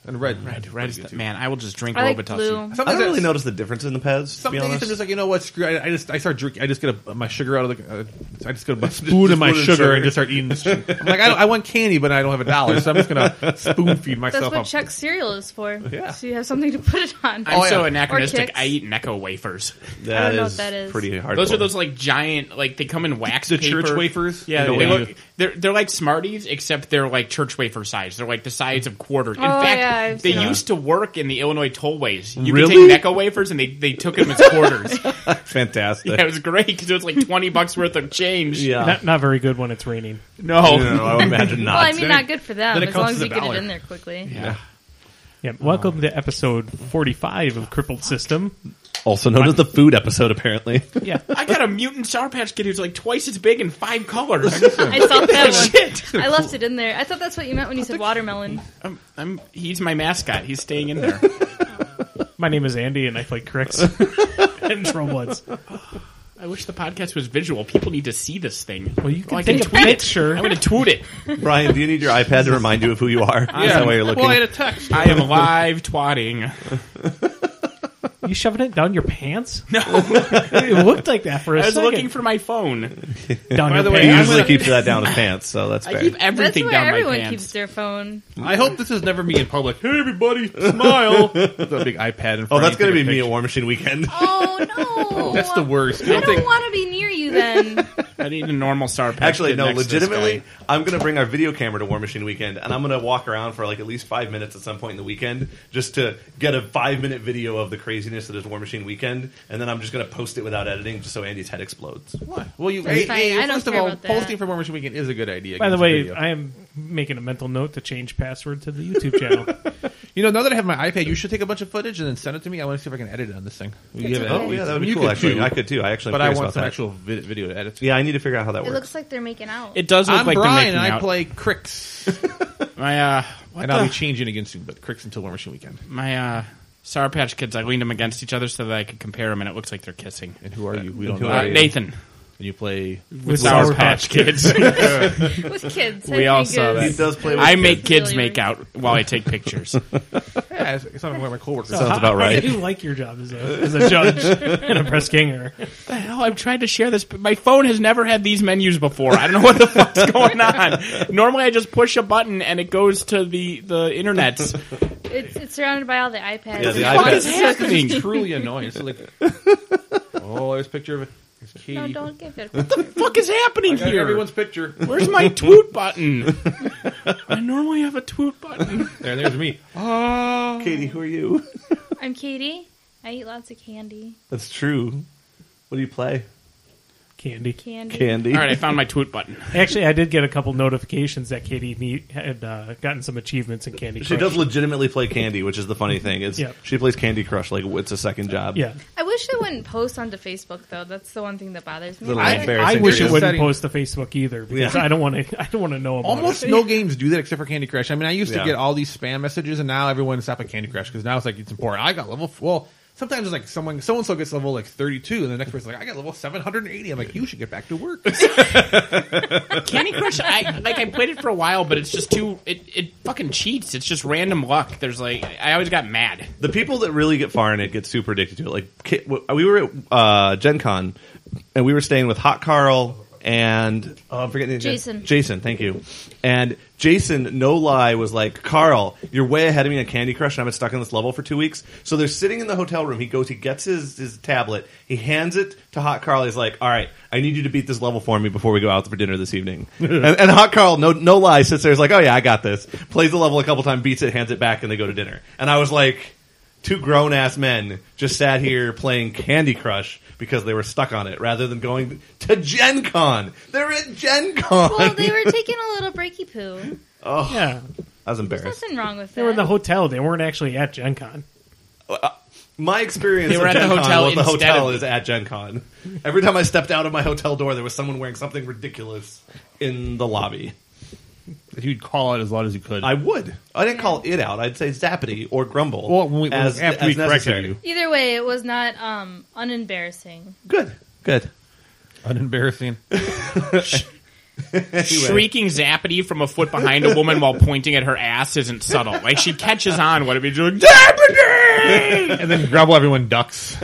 And red is man. I will just drink I like Robitussin. blue. I don't really notice the difference in the Pez. Some to be days honest. I'm just like, you know what? Screw. I start drinking. I just get my sugar out of the. I just get a spoon of my sugar and just start eating this. I'm like, I want candy, but I don't have $1, so I'm just gonna spoon feed myself. That's what Chex cereal is for. Yeah. So you have something to put it on. I'm so Or anachronistic. Kix. I eat Necco wafers. I don't know what that is. Pretty hard. Those are those like giant, like they come in wax The paper. church wafers? Yeah, You know they what look, they're like Smarties, except they're like church wafer size. They're like the size of quarters. In Oh, fact, yeah, I've they seen used to work in the Illinois tollways. You Really? could take Necco wafers, and they took them as quarters. fantastic. Yeah, it was great because it was like $20 worth of change. Yeah. Not very good when it's raining. No. No, I would imagine not. Well, I mean, not good for them Then it as long comes as to you the get dollar. it in there quickly. Yeah. Yeah. Welcome to episode 45 of Crippled System. Also known as the food episode, apparently. Yeah. I got a mutant Sour Patch Kid who's like twice as big in 5 colors. I thought that one. Shit. I left it in there. I thought that's what you meant when you said watermelon. He's my mascot. He's staying in there. My name is Andy, and I fight cricks and trollbloods. I wish the podcast was visual. People need to see this thing. Well, you can I take a tweet it. picture. I'm going to tweet it. Brian, do you need your iPad to remind you of who you are? Is that why you're looking? Well, I had a text. I am live twatting. You shoving it down your pants? No. It looked like that for a I was second. looking for my phone. down By your the way, He pants. usually keeps that down his pants, so that's I fair. keep That's everything where down my everyone pants. keeps their phone. I hope this is never me in public. Hey, everybody, smile. With a big iPad in front. Oh, that's going to be me at War Machine Weekend. Oh, no. That's the worst. I don't want to be near you then. I need a normal Sour Patch Actually, Kid no, next to this legitimately, guy. I'm going to bring our video camera to War Machine Weekend, and I'm going to walk around for like at least 5 minutes at some point in the weekend just to get a 5-minute video of the craziness that is War Machine Weekend, and then I'm just going to post it without editing just so Andy's head explodes. What? Well, you. That's fine. I don't first of care all, about that. posting for War Machine Weekend is a good idea. By the against way, video. I am making a mental note to change password to the YouTube channel. You know, now that I have my iPad, you should take a bunch of footage and then send it to me. I want to see if I can edit it on this thing. We give it- Oh, yeah, that would be you cool, could actually. too, I could, too. I actually am But I curious want about some that. actual video to edit. Yeah, I need to figure out how that It works. looks like they're making out. It does look I'm like Brian, they're and making I out. play Cricks. My And I'll be changing again soon, but Cricks until War Machine Weekend. my Sour Patch Kids, I leaned them against each other so that I could compare them, and it looks like they're kissing. And who are you? We don't who know. are you? Nathan. And you play. With Sour Patch Kids. With kids. We all saw that. He does play with I kids. make kids Really make out while I take pictures. Yeah, it's not one of my coworkers. Sounds about How right. do you like your job as a judge and a press ganger? the hell? I've tried to share this, but my phone has never had these menus before. I don't know what the fuck's going on. Normally, I just push a button and it goes to the internet. It's surrounded by all the iPads. Yeah, the What iPad. is happening? It's truly annoying. It's like, oh, there's a picture of it. There's Katie. No, don't give it. What the fuck is happening I got here? everyone's picture. Where's my tweet button? I normally have a tweet button. There's me. Katie, who are you? I'm Katie. I eat lots of candy. That's true. What do you play? Candy. Candy. All right, I found my tweet button. Actually, I did get a couple notifications that Katie had gotten some achievements in Candy Crush. She does legitimately play Candy, which is the funny thing. Is Yeah. She plays Candy Crush like it's a second job. Yeah. I wish it wouldn't post onto Facebook though. That's the one thing that bothers me. Little about it. embarrassing. I wish for it you. wouldn't Setting- post to Facebook either because Yeah. I don't want to know about Almost it. no games do that except for Candy Crush. I mean, I used to Yeah. get all these spam messages, and now everyone stopped at Candy Crush because now it's like it's important. I got level. Well, sometimes it's like so and so gets level like 32, and the next person's like, I got level 780. I'm like, you should get back to work. Candy Crush, I played it for a while, but it's just too. It fucking cheats. It's just random luck. There's like I always got mad. The people that really get far in it get super addicted to it. Like we were at Gen Con, and we were staying with Hot Carl and I'm forgetting the name. Jason. Jason, thank you. And Jason, no lie, was like, Carl, you're way ahead of me on Candy Crush, and I've been stuck on this level for 2 weeks. So they're sitting in the hotel room. He gets his tablet. He hands it to Hot Carl. He's like, all right, I need you to beat this level for me before we go out for dinner this evening. and Hot Carl, no lie, sits there. He's like, oh yeah, I got this. Plays the level a couple times, beats it, hands it back, and they go to dinner. And I was like, two grown-ass men just sat here playing Candy Crush because they were stuck on it, rather than going to Gen Con. They're at Gen Con. Well, they were taking a little breaky poo. Oh, Yeah. I was There's embarrassed. nothing wrong with that. They were in the hotel. They weren't actually at Gen Con. My experience They were at at Gen the Con hotel was the instead hotel of- is at Gen Con. Every time I stepped out of my hotel door, there was someone wearing something ridiculous in the lobby. You'd call out as loud as you could. I would. I didn't call it out. I'd say Zappity or Grumble. Well, as after we as corrected necessary. you. Either way, it was not unembarrassing. Good. Unembarrassing. Shrieking Zappity from a foot behind a woman while pointing at her ass isn't subtle. Like, she catches on what it means. She's like, Zappity! And then Grubble, everyone ducks.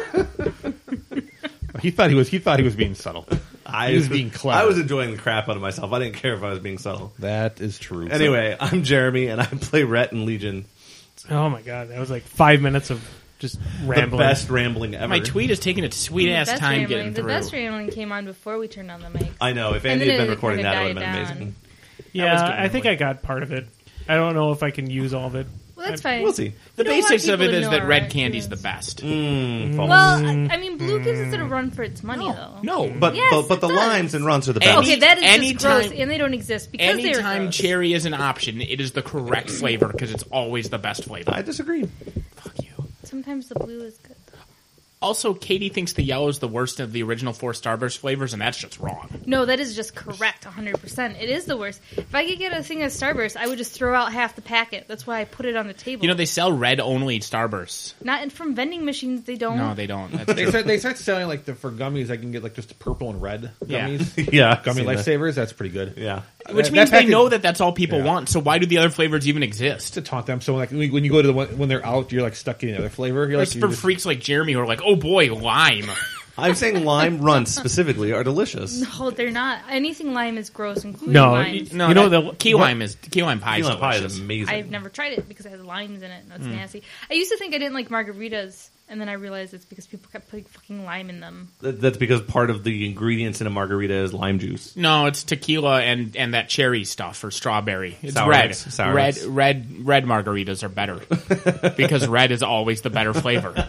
He thought he was being subtle. He was being clever. I was enjoying the crap out of myself. I didn't care if I was being subtle. That is true. Anyway, I'm Jeremy, and I play Rhett in Legion. Oh my god, that was like 5 minutes of just rambling. The best rambling ever. My tweet is taking a sweet-ass best time rambling. getting The through. best rambling came on before we turned on the mic. I know. If And Andy then had been it recording kinda that, it would have died been down. amazing. Yeah, getting I think I got part of it. I don't know if I can use all of it. Well, that's fine. We'll see. The You don't want basics of people it to is know that our red candy's the opinions. best. Well, I mean, blue gives it a run for its money, though. No, But Yes, but the it does. limes and runs are the Any- best. Okay, that is just anytime- gross, and they don't exist because they're anytime gross. cherry is an option, it is the correct flavor because it's always the best flavor. I disagree. Fuck you. Sometimes the blue is good. Also, Katie thinks the yellow is the worst of the original 4 Starburst flavors, and that's just wrong. No, that is just correct, 100%. It is the worst. If I could get a thing of Starburst, I would just throw out half the packet. That's why I put it on the table. You know, they sell red-only Starbursts. Not in, from vending machines, they don't. No, they don't. That's They true. start selling like for gummies. I can get like just purple and red Yeah. gummies. Yeah, Gummy seen that. lifesavers. That's pretty good. Yeah. Which That means they package- know that that's all people Yeah. want, so why do the other flavors even exist? to taunt them. So like when you go to the one when they're out, you're like stuck in another flavor. You're It's like for you're just- freaks like Jeremy who are like, oh boy, lime. I'm saying lime runs specifically are delicious. No, they're not. Anything lime is gross, including No, limes. No, You know that- the- key lime pie is Key lime pie is delicious. amazing. I've never tried it because it has limes in it, and that's nasty. I used to think I didn't like margaritas, and then I realized it's because people kept putting fucking lime in them. That's because part of the ingredients in a margarita is lime juice. No, it's tequila and that cherry stuff or strawberry. It's Sour red. mix, sour red, mix. red margaritas are better because red is always the better flavor.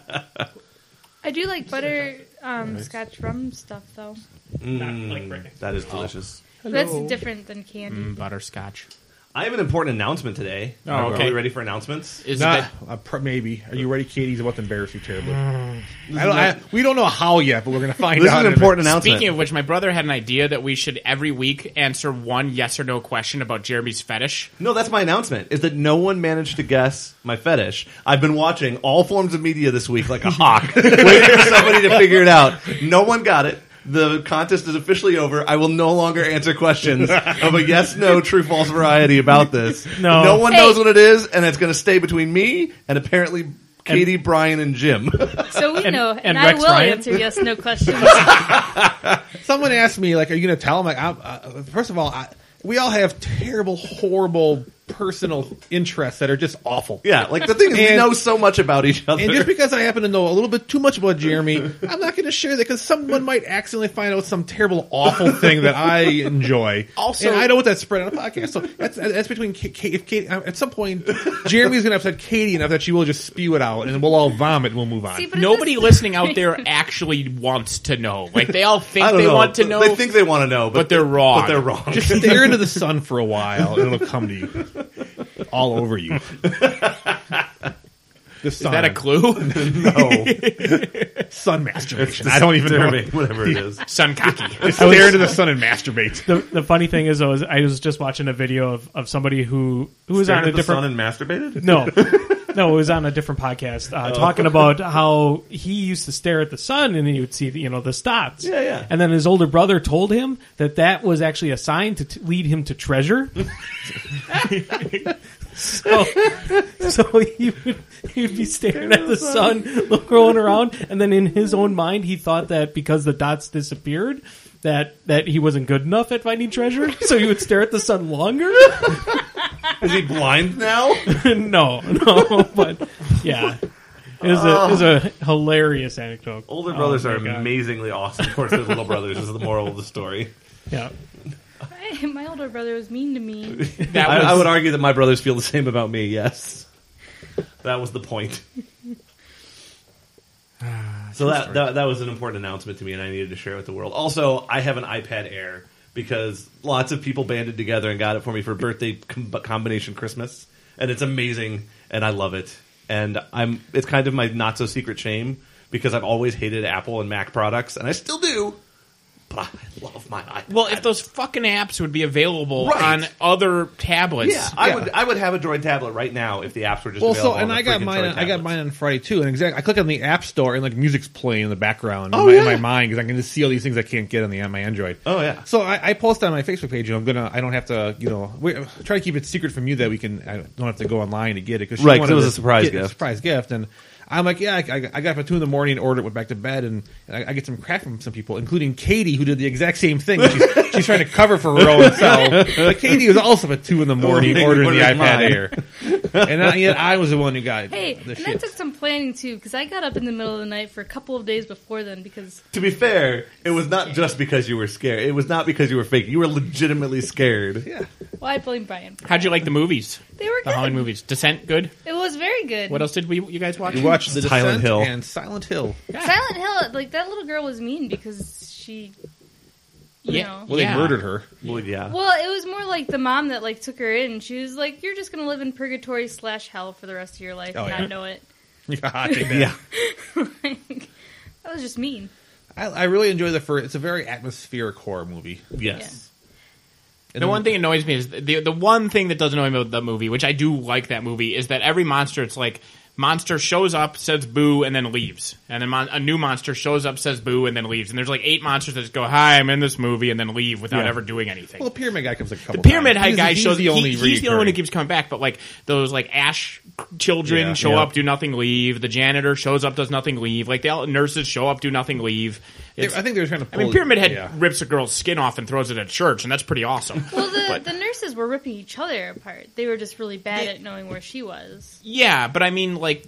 I do like butter scotch rum stuff, though. That is delicious. That's different than candy. Butterscotch. I have an important announcement today. Oh, Are okay. we ready for announcements? Is Not, that maybe. Are you ready, Katie? He's about to embarrass you terribly. We don't know how yet, but we're going to find This out. is an in a important minute. announcement. Speaking of which, my brother had an idea that we should every week answer one yes or no question about Jeremy's fetish. No, that's my announcement, is that no one managed to guess my fetish. I've been watching all forms of media this week like a hawk, waiting for somebody to figure it out. No one got it. The contest is officially over. I will no longer answer questions of a yes, no, true, false variety about this. No. one Hey. knows what it is, and it's going to stay between me and apparently Katie, Brian, and Jim. So we know, and I Rex will Ryan? answer yes, no questions. Someone asked me, like, are you going to tell them? Like, first of all, we all have terrible, horrible personal interests that are just awful. Yeah, like the thing is, we And- know so much about each other. And just because I happen to know a little bit too much about Jeremy, I'm not going to share that because someone might accidentally find out some terrible, awful thing that I enjoy. Also- and I don't want that spread on a podcast. So that's between Kate. If Kate, at some point, Jeremy's going to upset Katie enough that she will just spew it out, and we'll all vomit, and we'll move on. See, but at Nobody this listening out point- there actually wants to know. Like, they all think I don't they know. want to know. They think they want to know, but they're wrong. But they're wrong. Just stare into the sun for a while, and it'll come to you, all over you. The Is sun. that a clue? no. Sun masturbation. I don't even know. Whatever it is. Sun cocky. Just stare into the sun and masturbate. The funny thing is, though, is I was just watching a video of somebody who was on Stared a at the sun different. and masturbated? No, it was on a different podcast talking about how he used to stare at the sun and he would see the spots. Yeah, yeah. And then his older brother told him that was actually a sign to lead him to treasure. So he'd be staring at the sun, rolling around, and then in his own mind, he thought that because the dots disappeared, that he wasn't good enough at finding treasure, so he would stare at the sun longer. Is he blind now? no, but yeah, it was a hilarious anecdote. Older brothers Oh, are my God. amazingly awesome towards their little brothers, is the moral of the story. Yeah. My older brother was mean to me. That was, I would argue that my brothers feel the same about me, yes. That was the point. So that was an important announcement to me, and I needed to share it with the world. Also, I have an iPad Air because lots of people banded together and got it for me for birthday combination Christmas, and it's amazing, and I love it. And it's kind of my not so secret shame because I've always hated Apple and Mac products, and I still do. but I love my iPad. Well, if those fucking apps would be available Right. on other tablets. yeah, I would have a Droid tablet right now if the apps were just Well, available. so and on I the got freaking mine. Droid I got tablets. mine on Friday too. And I click on the App Store and like music's playing in the background Oh, in yeah. my mind because I can just see all these things I can't get on my Android. Oh, yeah. So I post on my Facebook page. I don't have to. Try to keep it secret from you that I don't have to go online to get it because Right, 'cause it was a surprise gift. Surprise gift, and I'm like, yeah, I got up at 2 a.m, ordered it, went back to bed, and I get some crap from some people, including Katie, who did the exact same thing. She's trying to cover for her own self. But Katie was also up at 2 a.m. ordering the iPad mine. Air, and yet I was the one who got Hey, the and shit. that took some planning too, because I got up in the middle of the night for a couple of days before then because To be fair, it was not just because you were scared. It was not because you were fake. You were legitimately scared. Yeah. well, I blame Brian. For How'd you that. like the movies? They were The good. Halloween movies. Descent, good. It was very good. What else did you guys watch? We watched The Silent Descent Hill. and Silent Hill. Silent Hill, like that little girl was mean because she, you Yeah. know. Well, Yeah. they murdered her. Well, yeah. Well, it was more like the mom that like took her in. She was like, "You're just gonna live in purgatory / hell for the rest of your life Oh, and yeah. not know it." I take that. Yeah. Like, that was just mean. I really enjoy the first. It's a very atmospheric horror movie. Yes. And The then- one thing that annoys me is the one thing that does annoy me about the movie, which I do like that movie, is that every monster, it's like monster shows up, says boo, and then leaves. And then a new monster shows up, says boo, and then leaves. And there's like 8 monsters that just go, "Hi, I'm in this movie," and then leave without Yeah. ever doing anything. Well, the Pyramid Guy comes like a couple The Pyramid times. Guy He's shows the only he's the only one who reoccurring. keeps coming back, but like those like Ash children Yeah. show Yeah. up, do nothing, leave. The janitor shows up, does nothing, leave. Like the nurses show up, do nothing, leave. It's- I think they were trying to. I mean, pull- Pyramid Head yeah. rips a girl's skin off and throws it at church, and that's pretty awesome. Well, But- the nurses were ripping each other apart. They were just really bad at knowing where she was. Yeah, but I mean, like,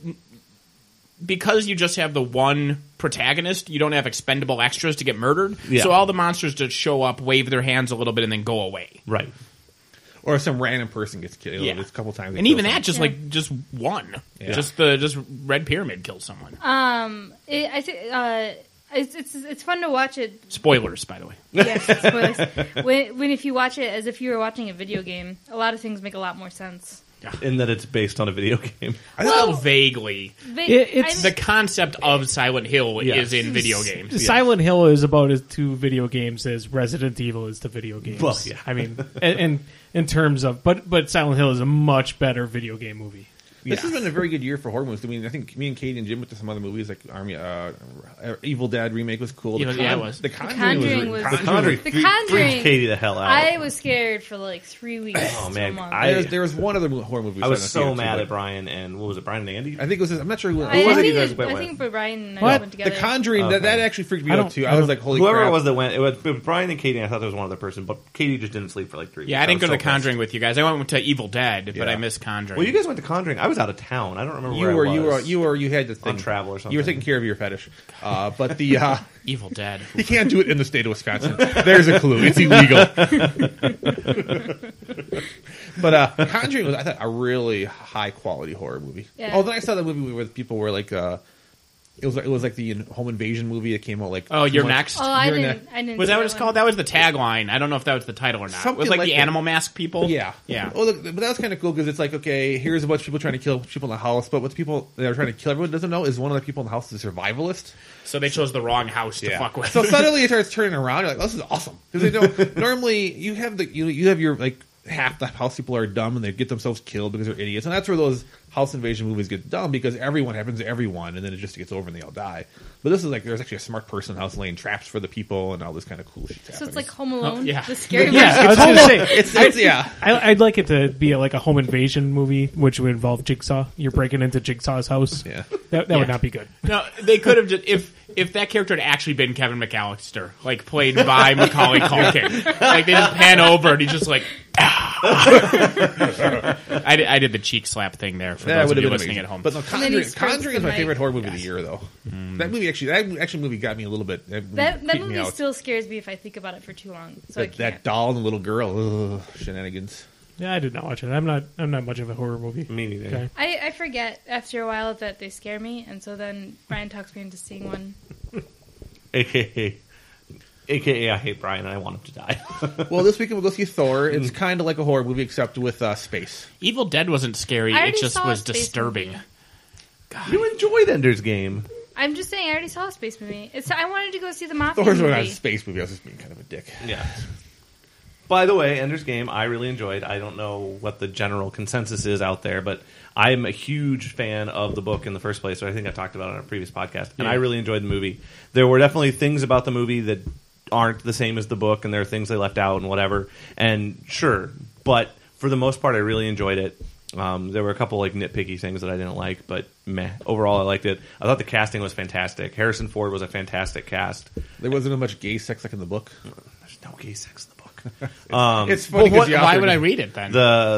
because you just have the one protagonist, you don't have expendable extras to get murdered. Yeah. So all the monsters just show up, wave their hands a little bit, and then go away. Right. Or some random person gets killed. Yeah. A couple times. they And kill even someone. that, just one. Yeah. Just Red Pyramid kills someone. I think it's fun to watch it. Spoilers, by the way. Yes, spoilers. when if you watch it as if you were watching a video game, a lot of things make a lot more sense. In that it's based on a video game. Well, vaguely. It's The concept of Silent Hill Yes. is in video games. Silent Hill is about as to video games as Resident Evil is to video games. Well, yeah. I mean, and in terms of, but Silent Hill is a much better video game movie. This has been a very good year for horror movies. I mean, I think me and Katie and Jim went to some other movies like Evil Dead remake was cool. Yeah, it was. The Conjuring was- The Conjuring, The freaked Conjuring- Katie the hell out. I was scared for like 3 weeks. Oh, to man, a month. There was one other horror movie. I was we saw so in the mad theater, at Brian and what was it, Brian and Andy? I think it was. I'm not sure who. I, was I it you think, guys it, went I with? think Brian and I What? went The together. Conjuring. Okay. That actually freaked me I out don't- too. I I was don't- like, holy Whoever crap. it was that went, it was Brian and Katie. And I thought there was one other person, but Katie just didn't sleep for like 3 weeks. Yeah, I didn't go was to The so Conjuring with you guys. I went to Evil Dead, but Yeah. I missed Conjuring. Well, you guys went to Conjuring. I was out of town. I don't remember where You had the thing. On travel or something. You were taking care of your fetish, but the Evil Dead. you can't do it in the state of Wisconsin. There's a clue. It's illegal. But Conjuring was, I thought, a really high quality horror movie. Yeah. Oh, then I saw the movie where people were like, it was like the home invasion movie that came out like. Oh, 2 You're months- Next? Oh, I You're didn't. Next. I didn't. Was see that what it's one. called? That was the tagline. I don't know if that was the title or not. It Something was like like the that. animal mask people. Yeah, Yeah. Oh, look, but that was kind of cool because it's like, okay, here's a bunch of people trying to kill people in the house, but what the people that are trying to kill everyone doesn't know is one of the people in the house is a survivalist. So they chose the wrong house to fuck with. So suddenly it starts turning around. You're like, oh, this is awesome because they don't normally you have you have your like half the house people are dumb and they get themselves killed because they're idiots, and that's where those house invasion movies get dumb because everyone happens to everyone, and then it just gets over and they all die. But this is like there's actually a smart person in the house laying traps for the people and all this kind of cool shit. So it's like Home Alone. yeah. The scary Yeah, version. I was going to say, it's yeah. I'd like it to be like a home invasion movie, which would involve Jigsaw. You're breaking into Jigsaw's house. Yeah. That Yeah. would not be good. No, they could have just if that character had actually been Kevin McAllister, like played by Macaulay Culkin. Like they just pan over and he's just like. I did the cheek slap thing there for That those of would have you been listening amazing. at home. But no, then he Conjuring, squirts Conjuring the is my mic. favorite horror movie of the year, though. That action movie got me a little bit. That creeped me movie out. still scares me if I think about it for too long. So I that can't. doll and the little girl, ugh, shenanigans. Yeah, I did not watch it. I'm not much of a horror movie. Me neither. Okay. I forget after a while that they scare me, and so then Brian talks me into seeing one. AKA, I hate Brian and I want him to die. Well, this weekend we'll go see Thor. It's kind of like a horror movie except with space. Evil Dead wasn't scary; I it already just saw a was space disturbing. movie. You enjoyed Ender's Game. I'm just saying, I already saw a space movie. I wanted to go see the Mafia Thor's movie. not a space movie. I was just being kind of a dick. Yeah. By the way, Ender's Game, I really enjoyed. I don't know what the general consensus is out there, but I'm a huge fan of the book in the first place. So I think I talked about it on a previous podcast, and I really enjoyed the movie. There were definitely things about the movie that aren't the same as the book, and there are things they left out and whatever. And sure, but for the most part, I really enjoyed it. There were a couple like nitpicky things that I didn't like, but meh. Overall, I liked it. I thought the casting was fantastic. Harrison Ford was a fantastic cast. There wasn't much gay sex like in the book. There's no gay sex in the book. It's funny because Why would I read it then?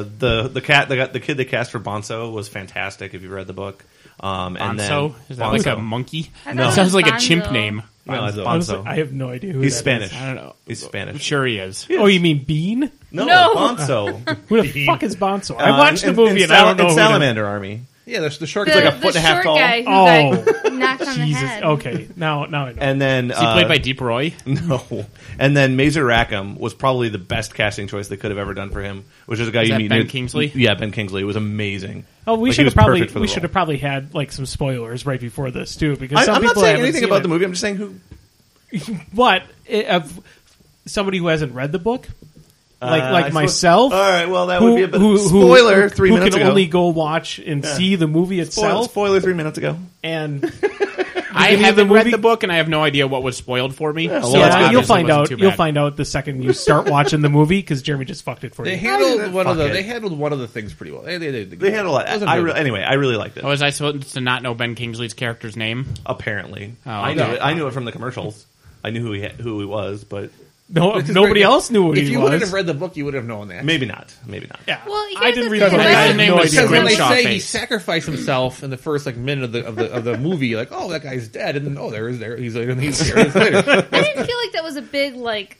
The kid they cast for Bonzo was fantastic. If you've read the book, and then Bonzo? Is that like a monkey? I thought No. it was Sounds like a Bonzo. chimp name. No, it's Honestly, Bonzo. I have no idea who He's that Spanish. is. I don't know. He's Spanish. Sure he is. Oh, you mean Bean? No. Bonzo. Who the fuck is Bonzo? I watched the movie and I don't know in who that- Salamander Army. Yeah, there's the shark. The, like a foot the and a half short tall. guy who got knocked on the Jesus. head. Okay, now I know. And then Is he played by Deep Roy? no, and then Mazer Rackham was probably the best casting choice they could have ever done for him, which is a guy Is you that meet. Ben near- Kingsley? Yeah, Ben Kingsley. It was amazing. Oh, we Like, he should was have probably perfect for the role. probably had like some spoilers right before this too, because some I'm not people saying haven't anything seen about it. the movie. I'm just saying who. But of somebody who hasn't read the book, I like suppose- myself, All right, well that would be a bit spoiler. 3 who minutes can ago. only go watch and see the movie itself, Spoiler 3 minutes ago. and I beginning of the haven't read movie- the book, and I have no idea what was spoiled for me. well, so that's it good. you'll obviously find wasn't out. too You'll bad. find out the second you start watching the movie because Jeremy just fucked it for They you. handled one of the. fuck it. They handled one of the things pretty well. They They had a lot. It wasn't good. Anyway, I really liked it. Oh, was I supposed to not know Ben Kingsley's character's name? Apparently, Oh, I knew okay. it. I knew it from the commercials. I knew who he was, but No, Which is nobody very- else knew what If he you was. wouldn't have read the book, you would have known that. maybe not. Maybe not. Yeah. Well, I here's didn't the read thing. the book. His I had name no was idea. Because Grim when they Shaw say he face. sacrificed himself in the first like minute of the movie, like, oh, that guy's dead, and then he's later. I didn't feel like that was a big like.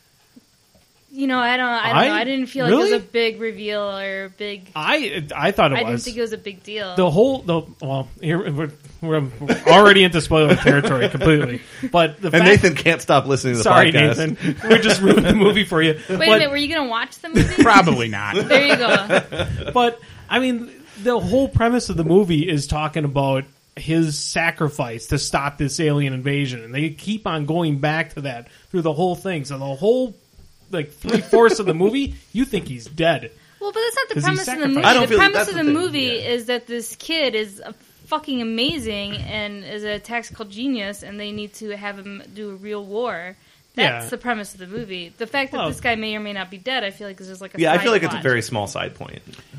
You know, I don't know. I didn't feel like it Really? was a big reveal or a big. I thought it I didn't was. think it was a big deal. Well, here we're already into spoiler territory completely. But the And fact, Nathan can't stop listening to the sorry, podcast. Nathan, we just ruined the movie for you. Wait a minute, were you going to watch the movie? Probably not. There you go. But I mean, the whole premise of the movie is talking about his sacrifice to stop this alien invasion, and they keep on going back to that through the whole thing. So the whole like 3/4 of the movie, you think he's dead. Well, but that's not the 'Cause he premise of the sacrificed. movie. I don't The feel like premise that's of the the thing, movie yeah. is that this kid is fucking amazing and is a tactical genius, and they need to have him do a real war. That's Yeah. the premise of the movie. The fact that Well- this guy may or may not be dead, I feel like is just like a Yeah, I side feel like it's a plot. very small side point.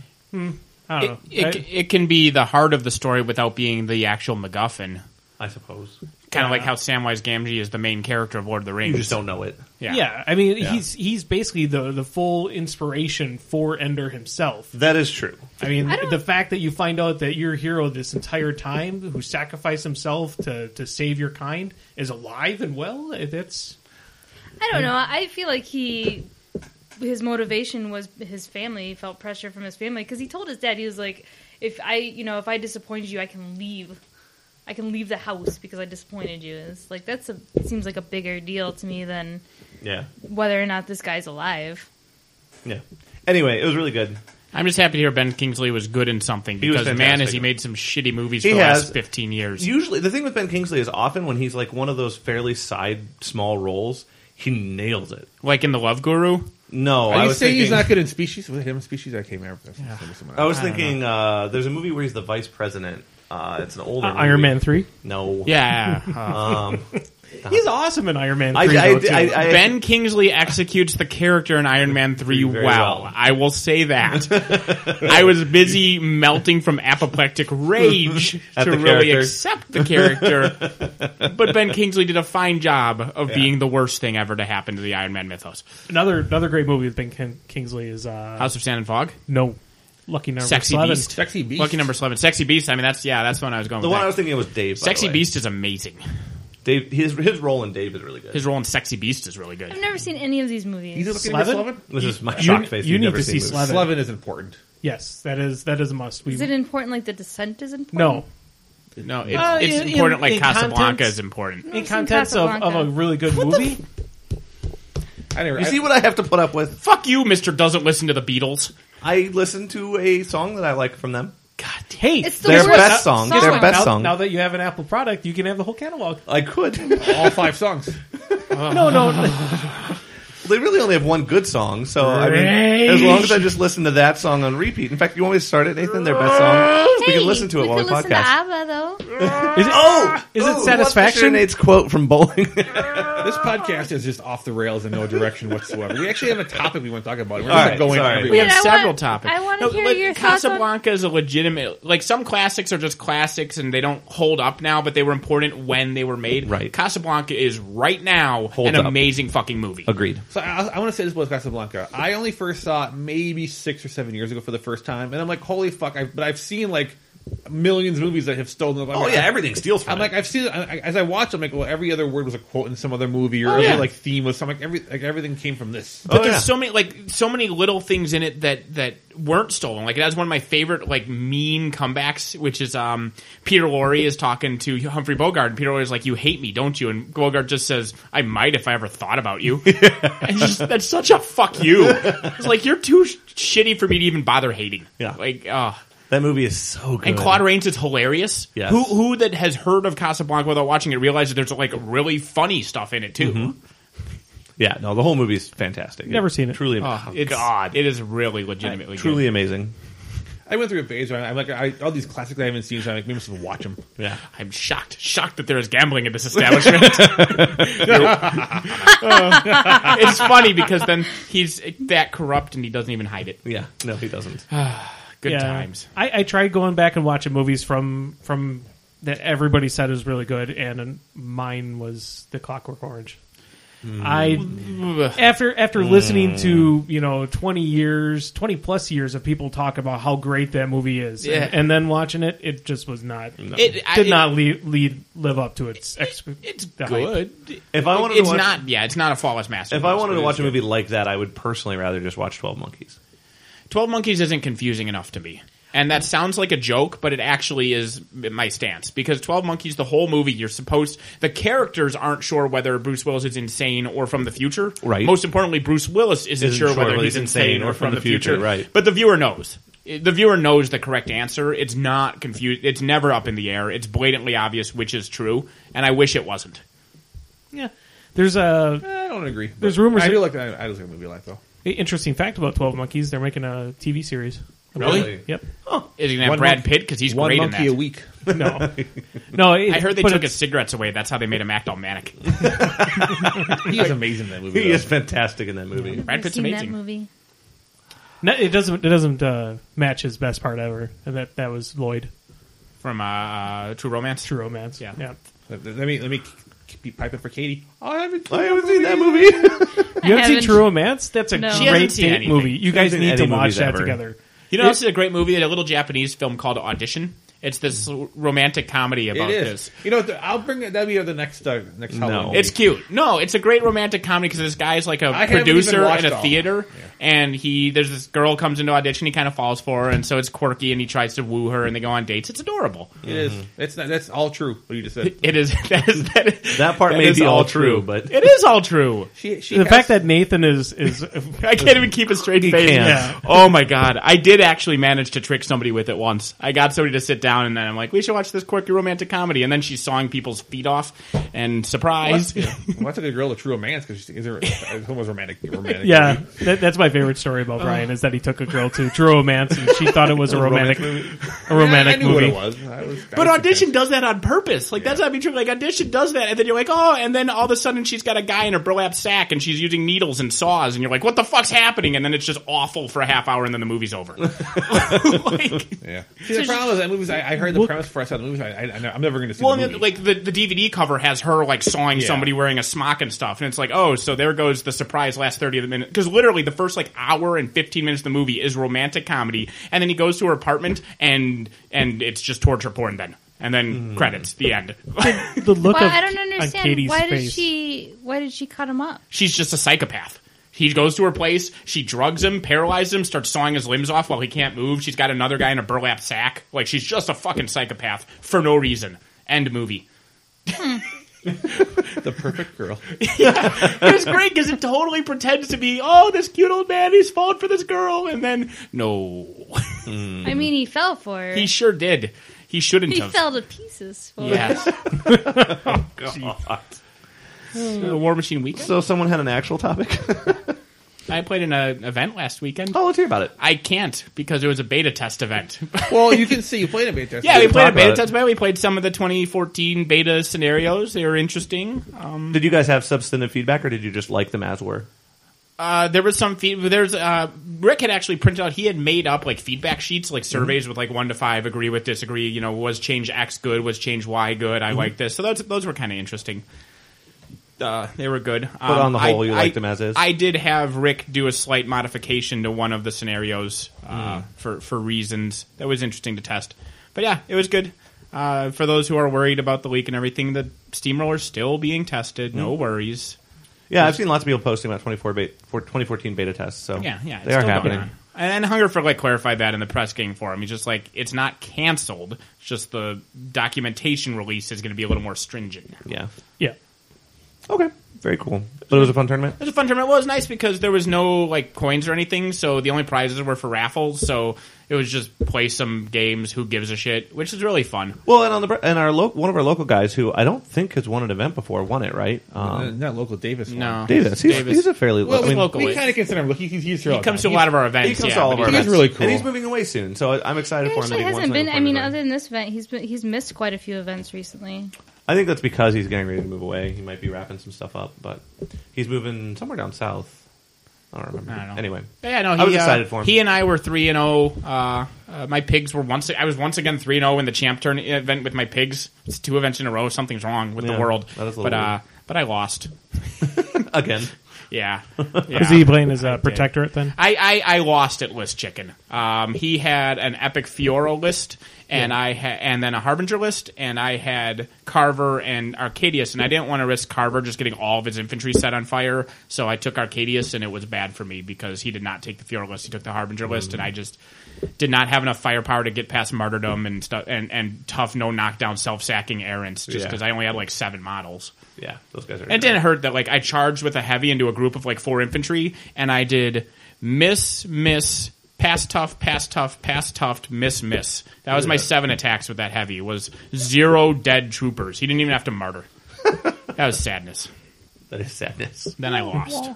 I don't know. It can be the heart of the story without being the actual MacGuffin. I suppose Kind of Yeah. like how Samwise Gamgee is the main character of Lord of the Rings. you just don't know it. yeah, I mean, Yeah. he's basically the full inspiration for Ender himself. That is true. I mean, I don't- the fact that you find out that your hero this entire time, who sacrificed himself to save your kind, is alive and well, that's... I don't know. I feel like his motivation was his family. He felt pressure from his family because he told his dad, he was like, if I disappointed you, I can leave. I can leave the house because I disappointed you. It's like it seems like a bigger deal to me than Yeah, whether or not this guy's alive. yeah. Anyway, it was really good. I'm just happy to hear Ben Kingsley was good in something He was because man, fantastic. has he made some shitty movies He for the has. last 15 years. Usually, the thing with Ben Kingsley is often when he's like one of those fairly side small roles, he nails it. Like in The Love Guru. No, Are I you was saying thinking, he's not good in Species? With him in Species, I can't remember. I was thinking there's a movie where he's the vice president. It's an older movie. Iron Man 3. No. Yeah. He's awesome in Iron Man 3, I- though, too. I- Ben Kingsley executes the character in Iron Man 3 Very well. well. I will say that. I was busy melting from apoplectic rage At to the really character. accept the character. But Ben Kingsley did a fine job of being the worst thing ever to happen to the Iron Man mythos. Another great movie with Ben Kingsley is House of Sand and Fog? No, Lucky Number Sexy 11. Beast. Sexy Beast. Lucky number 11. Sexy Beast, I mean, that's the one I was going The with. one I was thinking was Dave. By Sexy the way. Beast is amazing. Dave, his role in Dave is really good. His role in Sexy Beast is really good. I've never seen any of these movies. He's looking at Slevin? Slevin? This is my You- shock face. you You've need never to seen see movies. Slevin. Slevin is important. Yes, that is a must. Is it important like The Descent is important? No. No, it's, it's in- important like in Casablanca contents- is important. In seen contents of a Casablanca. really good movie, You see what I have to put up with? Fuck you, Mr. Doesn't Listen to the Beatles. I listen to a song that I like from them. God damn. Hey, It's the Their worst best song. song. Their best now, song. now that you have an Apple product, you can have the whole catalog. I could. All 5 songs. No. They really only have one good song, so I mean, as long as I just listen to that song on repeat. In fact, you want me to start it, Nathan? Their best song. We can listen to it while we could listen podcast. to ABBA, though. Is it Satisfaction? Nate's quote from Bowling. This podcast is just off the rails in no direction whatsoever. We actually have a topic we want to talk about. We're All not right, going sorry. everywhere. We have Wait, I several want- topics. I wanna hear your thoughts on- Casablanca is a legitimate. Like some classics are just classics and they don't hold up now, but they were important when they were made. Right. Casablanca is right now Holds an up. amazing fucking movie. Agreed. So I want to say this was Casablanca. I only first saw it maybe 6 or 7 years ago for the first time, and I'm like, holy fuck! But I've seen like millions of movies that have stolen. Oh yeah, everything steals from I'm like, I've seen it as I watch. I'm like, well, every other word was a quote in some other movie, or Oh, every yeah. like theme was something. Like everything came from this. But Oh, there's yeah. so many little things in it that weren't stolen. Like it has one of my favorite like mean comebacks, which is Peter Lorre is talking to Humphrey Bogart, and Peter Lorre is like, "You hate me, don't you?" And Bogart just says, "I might if I ever thought about you." And that's such a fuck you. It's like you're too shitty for me to even bother hating. Yeah. Like That movie is so good. and Claude Rains is hilarious. Yes. Who that has heard of Casablanca without watching it realizes there's like really funny stuff in it too. Yeah, no, the whole movie is fantastic. Never seen it. Truly, It is really legitimately truly good. amazing. I went through a phase where I'm like, all these classics I haven't seen, so I'm like, maybe I should watch them. Yeah. I'm shocked that there is gambling in this establishment. It's funny because then he's that corrupt and he doesn't even hide it. Yeah. No, he doesn't. Good Yeah. times. I tried going back and watching movies from that everybody said was really good, and mine was The Clockwork Orange. After listening to 20 plus years of people talk about how great that movie is, Yeah. and then watching it, it just was not It not live up to its It's the hype. good. If I wanted to It's watch, not. Yeah, it's not a flawless masterpiece. if I wanted but to it watch is a good. movie like that, I would personally rather just watch 12 Monkeys. 12 Monkeys isn't confusing enough to me. And that sounds like a joke, but it actually is my stance. Because 12 Monkeys, the whole movie, the characters aren't sure whether Bruce Willis is insane or from the future. Right. Most importantly, Bruce Willis isn't sure whether he's insane or from the future. Right. But the viewer knows. The viewer knows the correct answer. It's not confused. It's never up in the air. It's blatantly obvious which is true. And I wish it wasn't. Yeah, there's a I don't agree. There's But rumors I that- do like that. I just like a movie like though. interesting fact about 12 Monkeys. They're making a TV series. Really? Yep. Is he going to have One Brad monkey- Pitt? Because he's One great in monkey that. a week. No, I heard they but took it's- his cigarettes away. That's how they made him act all manic. He is amazing in that movie. He though. is fantastic in that movie. Brad I've Pitt's seen amazing. that movie. No, it doesn't match his best part ever, and that was Lloyd. From True Romance. True Romance. Yeah. Let me keep piping for Katie. I haven't seen that movie. You haven't seen haven't. True Romance? That's a No. She great hasn't seen date anything. movie. You guys Hasn't need seen to any watch movies that ever. together. You know, this is a great movie. A little Japanese film called Audition. It's this romantic comedy about It is. this. You know, I'll bring it. That'll be the next Halloween. It's cute. No, it's a great romantic comedy because this guy's like a I haven't producer even watched in a all. theater, and there's this girl comes into audition. He kind of falls for her, and so it's quirky, and he tries to woo her, and they go on dates. It's adorable. It is. It's not. That's all true. What you just said. It is. That part may is be all true, but it is all true. She The fact that Nathan is I can't even keep a straight face. can't. Yeah. Oh my god! I did actually manage to trick somebody with it once. I got somebody to sit down, and then I'm like, "We should watch this quirky romantic comedy." And then she's sawing people's feet off, and surprise! Well, I took a girl to True Romance because it was romantic. yeah. That's my favorite story about Brian is that he took a girl to True Romance and she thought it was a romantic I romantic knew movie. what it was. But Audition does that on purpose. Like, that's not be true. Like, Audition does that, and then you're like, oh, and then all of a sudden she's got a guy in a burlap sack, and she's using needles and saws, and you're like, what the fuck's happening? And then it's just awful for a half hour, and then the movie's over. Like, Yeah. See, the problem is that movies. I heard the premise before I saw the movies. I'm never going to see well, the and movie. then, like, the DVD cover has her, like, sawing Yeah. somebody wearing a smock and stuff, and it's like, oh, so there goes the surprise last 30 of the minute. Because literally, the first, like, hour and 15 minutes of the movie is romantic comedy, and then he goes to her apartment, and it's just torture porn then. And then credits, the end. The look Well, of I don't on understand. Katie's Why face. did she cut him up? She's just a psychopath. He goes to her place, she drugs him, paralyzes him, starts sawing his limbs off while he can't move. She's got another guy in a burlap sack. Like, she's just a fucking psychopath for no reason. End movie. The perfect girl. It was great because it totally pretends to be, oh, this cute old man, he's fallen for this girl, and then no, I mean, he fell for her. he sure did. He shouldn't He have. fell to pieces for her. Yes. God. The War Machine weekend. So someone had an actual topic? I played in an event last weekend. Oh, let's hear about it. I can't because it was a beta test event. Well, you can see you played a beta test. Yeah, we played a talk beta about it. test event. We played some of the 2014 beta scenarios. They were interesting. Did you guys have substantive feedback, or did you just like them as were? There was some Rick had actually printed out. He had made up like feedback sheets, like surveys with like 1 to 5, agree with, disagree. You know, was change X good? Was change Y good? I like this. So those were kind of interesting. They were good. But on the whole, you liked them as is? I did have Rick do a slight modification to one of the scenarios for reasons that was interesting to test. But yeah, it was good. For those who are worried about the leak and everything, the steamroller's still being tested. No worries. Yeah, I've seen lots of people posting about 2014 beta tests. So Yeah, it's they are still going happening. on. And Hunger for like clarified that in the press game forum. He's just like, it's not canceled. It's just the documentation release is going to be a little more stringent now. Yeah. Yeah. Okay. Very cool. But it was a fun tournament. It was a fun tournament. Well, it was nice because there was no like coins or anything, so the only prizes were for raffles. So it was just play some games. Who gives a shit? Which is really fun. Well, and one of our local guys who I don't think has won an event before won it, right? Not local Davis. one. No, Davis. He's a fairly Well, I mean, local. we kind of consider him. He's here. He comes to a lot of our events. he comes yeah, to all of but our he's events. really cool. And he's moving away soon, so I'm excited He for him that actually he wants hasn't been. something I mean, for other than this event, he's missed quite a few events recently. I think that's because he's getting ready to move away. He might be wrapping some stuff up, but he's moving somewhere down south. I don't remember. I don't know. Anyway, But yeah, no, I was excited for him. He and I were 3-0. My pigs were I was once again 3-0 in the champ turn event with my pigs. It's 2 events in a row. Something's wrong with the Yeah, world. that is a little weird. But I lost. again. Yeah. Is he playing as a protectorate then? I lost at list chicken. He had an epic Fiora list, and and then a Harbinger list, and I had Carver and Arcadius, and I didn't want to risk Carver just getting all of his infantry set on fire, so I took Arcadius, and it was bad for me because he did not take the Fiora list. He took the Harbinger list, and I just did not have enough firepower to get past martyrdom and stuff, and tough no knockdown self sacking errands, just Yeah. because I only had like 7 models. Yeah, those guys are. It didn't hurt that like I charged with a heavy into a group of like 4 infantry, and I did miss, pass tough, pass tough, miss. That was my 7 attacks with that heavy. It was 0 dead troopers. He didn't even have to martyr. That was sadness. That is sadness. Then I lost.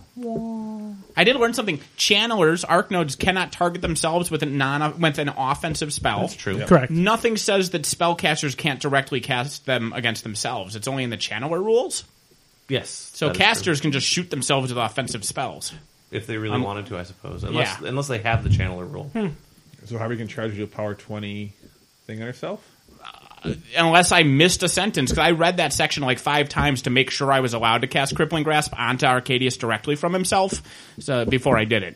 I did learn something. Channelers, arc nodes, cannot target themselves with an offensive spell. That's true. Correct. Nothing says that spellcasters can't directly cast them against themselves. It's only in the channeler rules. Yes. So that is casters can just shoot themselves with offensive spells. true. if they really wanted to, I suppose. Unless they have the channeler rule. So how are we going to charge you a power 20 thing on yourself? Unless I missed a sentence, because I read that section like 5 times to make sure I was allowed to cast Crippling Grasp onto Arcadius directly from himself before I did it.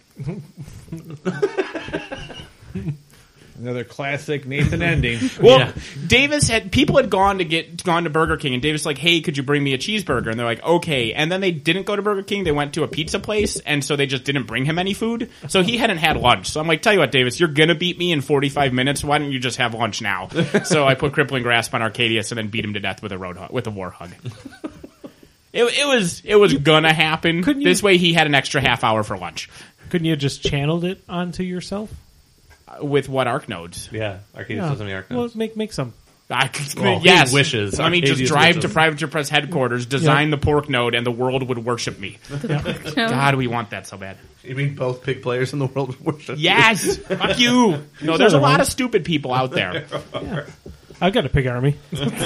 Another classic Nathan ending. Well, Davis people had gone to Burger King, and Davis like, hey, could you bring me a cheeseburger? And they're like, okay. And then they didn't go to Burger King; they went to a pizza place, and so they just didn't bring him any food. So he hadn't had lunch. So I'm like, tell you what, Davis, you're gonna beat me in 45 minutes. Why don't you just have lunch now? So I put Crippling Grasp on Arcadius and then beat him to death with a war hug. It was gonna happen. Couldn't you- This way, he had an extra half hour for lunch. Couldn't you have just channeled it onto yourself? With what arc nodes? Yeah, Arcadius doesn't have any arc nodes. Well, make some. Yes. he wishes. Let me just Arcadius drive wishes. to Private Press headquarters, design the pork node, and the world would worship me. God, we want that so bad. You mean both pig players in the world worship? Yes! Fuck you! No, there's a lot of stupid people out there. I've got a pig army.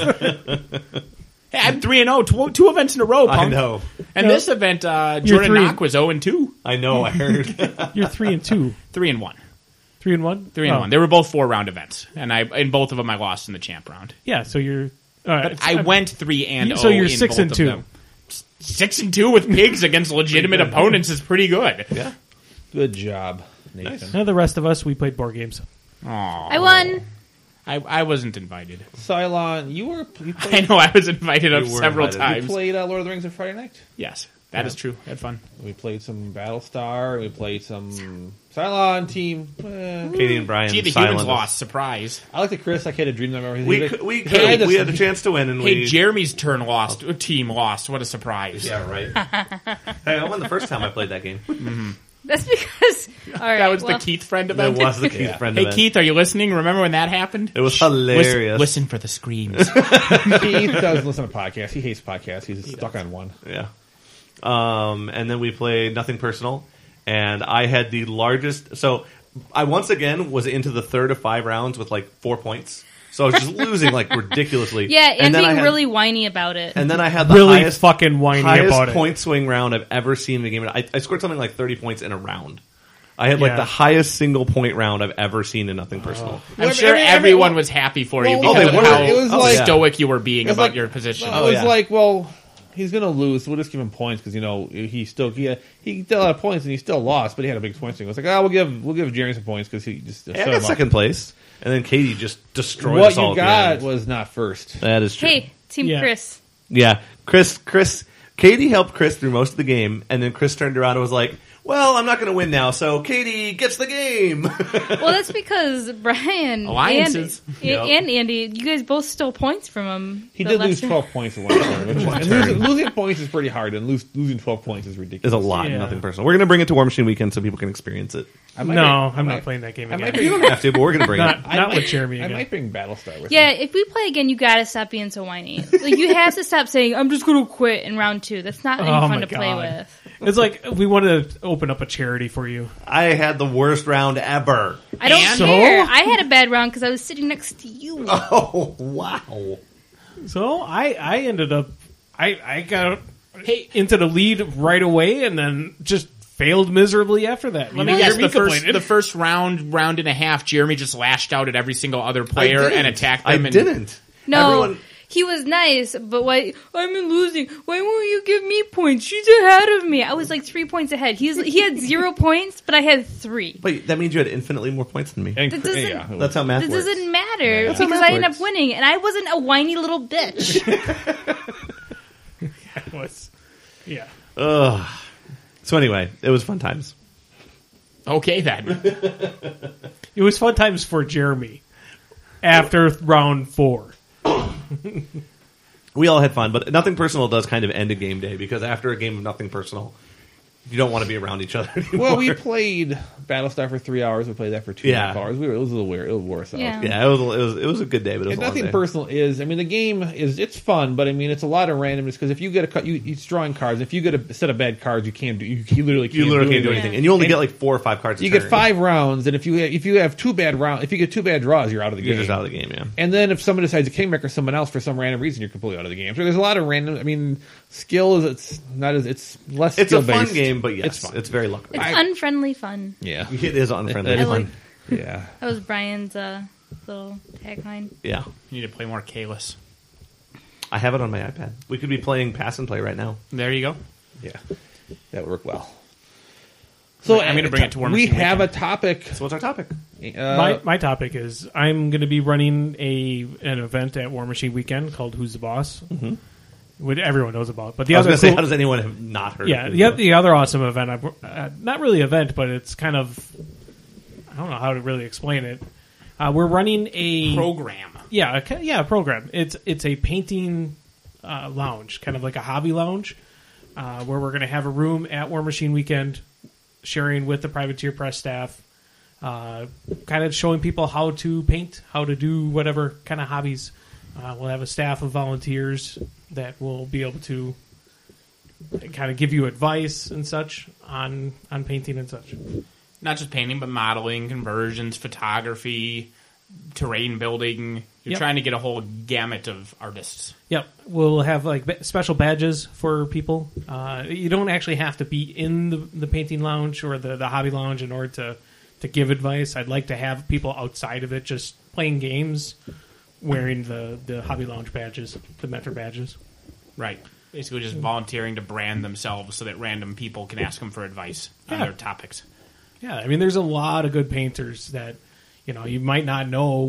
Hey, I'm 3-0, 2 events in a row, punk. I know. And No. this event, You're Jordan 3. Knock was 0-2. I know. I heard. You're 3-2. 3-1. 3-1. 3-1. They were both 4-round events, and in both of them I lost in the champ round. Yeah. So you're. All right. I went 3-0. So you're in 6-2. both of them. 6-2 with pigs against legitimate opponents is pretty good. Yeah. Good job, Nathan. Now the rest of us, we played board games. Aw. I won. I wasn't invited. Cylon, you I know I was invited up You were several invited. You times. played Lord of the Rings on Friday night? Yes. That is true. Had fun. We played some Battlestar. We played some Cylon Team. Katie and Brian. Gee, the silent. humans lost. Surprise. I like the Chris. I had a dream that We had a chance to win, and Hey, we. Jeremy's turn lost. Team lost. What a surprise. Yeah, right. Hey, I won the first time I played that game. That's because all right. That was well, the Keith friend That event. was the Keith friend Hey, event. Keith, are you listening? Remember when that happened? It was hilarious. Listen for the screams. Keith doesn't listen to podcasts. He hates podcasts. He's stuck on one. Yeah. And then we played Nothing Personal, and I had the largest. So I once again was into the third of 5 rounds with like 4 points. So I was just losing like ridiculously. Yeah, and then I being had, really whiny about it. And then I had the Really highest, fucking whiny highest about it. point swing round I've ever seen in a game. I scored something like 30 points in a round. I had like Yeah. the highest single point round I've ever seen in Nothing Personal. I'm sure everyone was happy for you Well, because they of were. how It was like- stoic you were being It was about like- your position. It was yeah. like, well, he's going to lose, so we'll just give him points because he still had a lot of points and he still lost, but he had a big point swing. It was like, we'll give Jeremy some points because he just. Hey, I got second place, and then Katie just destroyed What us all. you at the got end. was not first. That is true. Hey, Team Yeah. Chris. Yeah, Chris, Katie helped Chris through most of the game, and then Chris turned around and was like, "Well, I'm not going to win now, so Katie gets the game." Well, that's because Brian Alliances. and Andy, you guys both stole points from him. He the did last lose round. 12 points in one turn. And losing points is pretty hard, and losing 12 points is ridiculous. There's a lot, Yeah. Nothing Personal. We're going to bring it to War Machine Weekend so people can experience it. I might No, bring- I'm I not might- playing that game I might again. You bring- don't have to, but we're going to bring it. Not with Jeremy I again. might bring Battlestar with Yeah, me. if we play again, you gotta stop being so whiny. Like you have to stop saying, "I'm just gonna quit" in round 2. That's not any Oh fun my to play God. with. It's like we want to open up a charity for you. I had the worst round ever. I don't And- care. I had a bad round because I was sitting next to you. Oh, wow. So I ended up I got into the lead right away and then just failed miserably after that. Let me guess, Jeremy the first round and a half, Jeremy just lashed out at every single other player didn't. and attacked I them. and didn't. No, Everyone- he was nice, but why? I'm losing. Why won't you give me points? She's ahead of me. I was like 3 points ahead. He had 0 points, but I had 3. Wait, that means you had infinitely more points than me. And, That doesn't- yeah, That's how math This works. doesn't matter That's how because math I ended works. up winning, and I wasn't a whiny little bitch. was, yeah. Ugh. So anyway, it was fun times. Okay, then. It was fun times for Jeremy after round 4. We all had fun, but Nothing Personal does kind of end a game day because after a game of Nothing Personal, you don't want to be around each other anymore. Well, we played Battlestar for 3 hours. We played that for 2.5 Yeah. hours. It was a little weird. It wore us out. Yeah. Yeah, it was a good day, but it was And a long nothing day. personal is. I mean, the game it's fun, but I mean, it's a lot of randomness because if you get it's drawing cards. If you get a set of bad cards, you can't do. You literally can't. You literally can't do anything. anything, and you only And get like 4 or 5 cards. You a get turn. 5 rounds, and if you have 2 bad rounds, if you get 2 bad draws, you're out of the You're game. just out of the game. Yeah. And then if someone decides to kingmaker someone else for some random reason, you're completely out of the game. So there's a lot of random. I mean, skill is it's less. It's a skill-based. fun game, but yes, it's fun. it's very lucky. It's unfriendly fun. Yeah, It is unfriendly. It I is like. fun. yeah. That was Brian's little tagline. Yeah, You need to play more Kalis. I have it on my iPad. We could be playing Pass and Play right now. There you go. Yeah, that would work well. So I'm gonna bring it to War We Machine have Weekend. a topic. So what's our topic? My topic is I'm going to be running an event at War Machine Weekend called Who's the Boss? Mm-hmm. Which everyone knows about. But the I was other going to say, cool- how does anyone have not heard? yeah, of the other awesome event, not really event, but it's kind of, I don't know how to really explain it. We're running a Program. a program. It's a painting lounge, kind of like a hobby lounge, where we're going to have a room at War Machine Weekend, sharing with the Privateer Press staff, kind of showing people how to paint, how to do whatever kind of hobbies. We'll have a staff of volunteers that will be able to kind of give you advice and such on painting and such. Not just painting, but modeling, conversions, photography, terrain building. You're Yep. trying to get a whole gamut of artists. Yep, we'll have like special badges for people. You don't actually have to be in the painting lounge or the hobby lounge in order to give advice. I'd like to have people outside of it just playing games, wearing the hobby lounge badges, the mentor badges. Right. Basically just volunteering to brand themselves so that random people can ask them for advice on Yeah. their topics. Yeah, I mean, there's a lot of good painters that you might not know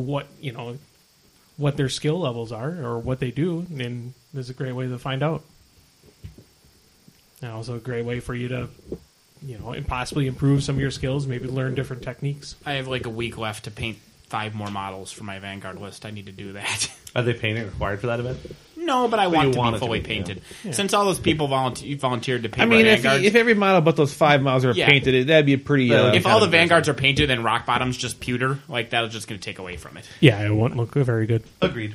what their skill levels are or what they do, and this is a great way to find out. And also a great way for you to, and possibly improve some of your skills, maybe learn different techniques. I have like a week left to paint 5 more models for my Vanguard list. I need to do that. Are they painting required for that event? No, but I want you to want be it to fully be, painted. yeah. Since all those people volunteered to paint I mean, my if Vanguards. every model but those 5 models are Yeah. painted, that'd be a pretty. If all the kind of Vanguards are painted and Rock Bottom's just pewter, like that's just going to take away from it. Yeah, it won't look very good. Agreed.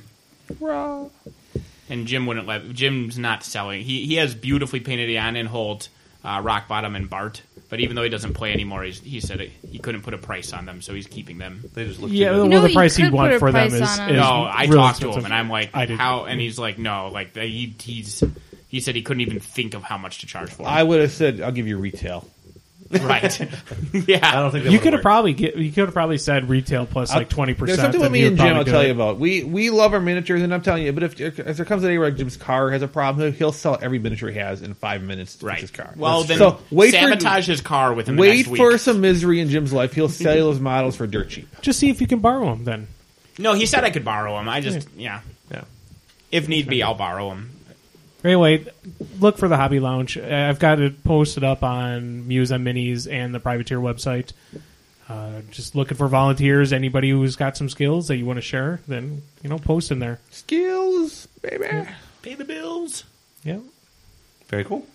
And Jim wouldn't let. Jim's not selling. He has beautifully painted Jan and Holt, Rock Bottom, and Bart. But even though he doesn't play anymore, he said he couldn't put a price on them, so he's keeping them. They just look Yeah, too well, good. know, the you price could he'd put want a for them price is on 'em. No, I really talked to him expensive. and I'm like, I did. how? And he's like, no, like he said he couldn't even think of how much to charge for. 'em. I would have said, I'll give you retail. Right? I Yeah. don't think You could have probably said retail plus like 20%. There's something with and me he and would Jim I'll probably tell do you it. about. We love our miniatures, and I'm telling you, but if there comes a day where Jim's car has a problem, he'll sell every miniature he has in 5 minutes to fix Right. his car. Well, then So sabotage his car within the Wait next week. for some misery in Jim's life. He'll sell those models for dirt cheap. Just see if you can borrow them then. No, he said I could borrow him. I just, yeah. Yeah. If need be, I'll borrow him. Anyway, look for the Hobby Lounge. I've got it posted up on Muse on Minis and the Privateer website. Just looking for volunteers. Anybody who's got some skills that you want to share, then post in there. Skills, baby. Pay the bills. Yeah. Very cool.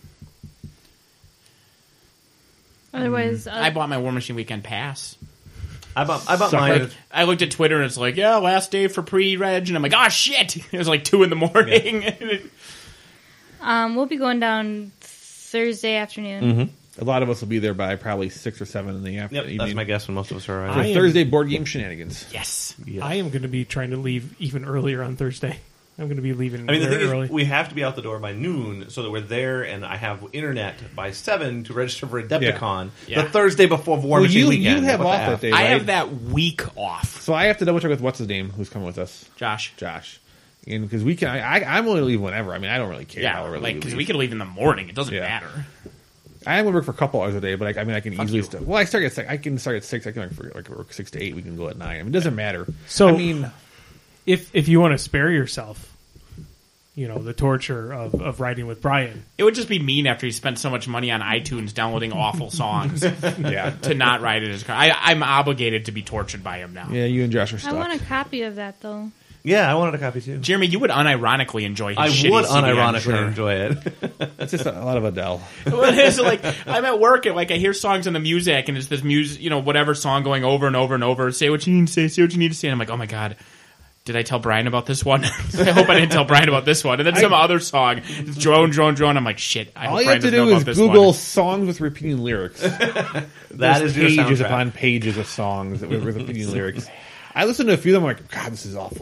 Otherwise, I bought my War Machine Weekend pass. I bought mine. Like, I looked at Twitter and it's like, yeah, last day for pre-reg, and I'm like, oh shit! It was like 2 a.m. we'll be going down Thursday afternoon. Mm-hmm. A lot of us will be there by probably 6 or 7 in the Yep, afternoon. that's my guess when most of us are For arriving. I am- Thursday board game shenanigans. Yes. Yes. I am going to be trying to leave even earlier on Thursday. I'm going to be leaving I mean, the very thing early. is, we have to be out the door by noon so that we're there, and I have internet by 7 to register for Adepticon Yeah. the Thursday before War Well, Machine you Weekend. have What the off F? that day, I right? have that week off. So I have to double check with what's his name who's coming with us, Josh. Josh, and because we can, I'm willing to leave whenever. I mean, I don't really care. Yeah, how early like we because leave. we could leave in the morning. It doesn't Yeah. matter. I am gonna work for a couple hours a day, but I mean, I can easily. you. Well, I start at 6. I can start at 6. I can work 6 to 8. We can go at 9. I mean, it doesn't matter. So- I mean, If you want to spare yourself, the torture of writing with Brian. It would just be mean after he spent so much money on iTunes downloading awful songs yeah, to not write in his car. I'm obligated to be tortured by him now. yeah. You and Josh are I stuck. want a copy of that though. Yeah, I wanted a copy too. Jeremy, you would unironically enjoy his I shitty would CD, I'm unironically sure. enjoy it. It's just a lot of Adele. Well, it's like I'm at work and like I hear songs on the music and it's this music, whatever song going over and over and over. Say what you need to say. Say what you need to say. And I'm like, oh my god, did I tell Brian about this one? I hope I didn't tell Brian about this one. And then some other song, it's drone. I'm like, shit. I All hope you Brian have to doesn't know do about is this Google one. songs with repeating lyrics. That There's is your pages soundtrack. upon pages of songs with repeating lyrics. I listened to a few of them. I'm like, God, this is awful.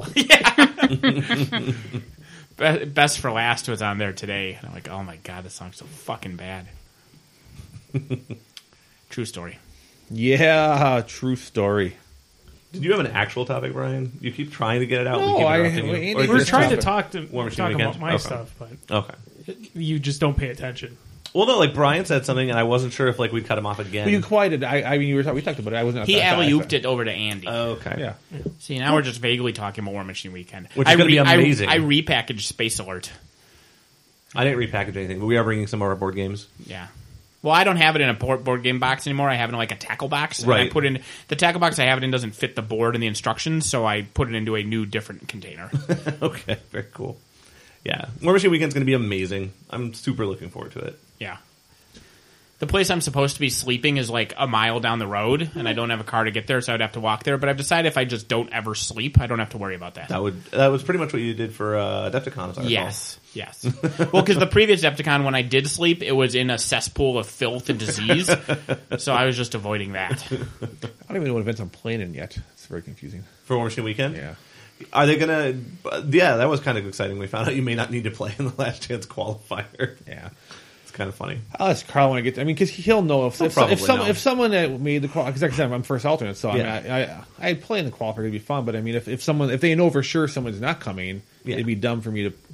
Best for Last was on there today. And I'm like, oh my god, this song's so fucking bad. True story. Yeah, true story. Did you have an actual topic, Brian? You keep trying to get it out. No, we keep I- interrupting you. Andy Or is We're this trying to topic? talk War Machine about Weekend? my Okay. stuff, but Okay. you just don't pay attention. Well, no, like Brian said something, and I wasn't sure if we'd cut him off again. Well, you quieted. I mean, we talked about it. I wasn't. He I thought- alley-ooped it over to Andy. Okay. Yeah. See, now we're just vaguely talking about War Machine Weekend. Which is gonna be amazing. I repackaged Space Alert. I didn't repackage anything, but we are bringing some of our board games. Yeah. Well, I don't have it in a board game box anymore. I have it in like a tackle box. And I Right. put in the tackle box I have it in doesn't fit the board and the instructions, so I put it into a new, different container. Okay, very cool. Yeah. War Machine Weekend's going to be amazing. I'm super looking forward to it. Yeah. The place I'm supposed to be sleeping is like a mile down the road, and I don't have a car to get there, so I'd have to walk there. But I've decided if I just don't ever sleep, I don't have to worry about that. That was pretty much what you did for Adepticon, as I recall. Yes. Well, because the previous Adepticon, when I did sleep, it was in a cesspool of filth and disease, so I was just avoiding that. I don't even know what events I'm playing in yet. It's very confusing. For War Machine Weekend? Yeah. Are they going to... Yeah, that was kind of exciting. We found out you may not need to play in the Last Chance qualifier. Yeah. It's kind of funny. I'll ask Carl when I get there. I mean, because he'll know if probably know. if someone that made the qualifier. Because like I said, I'm first alternate, so Yeah. I play in the qualifier. It'd be fun, but I mean, if they know for sure someone's not coming, Yeah. it'd be dumb for me to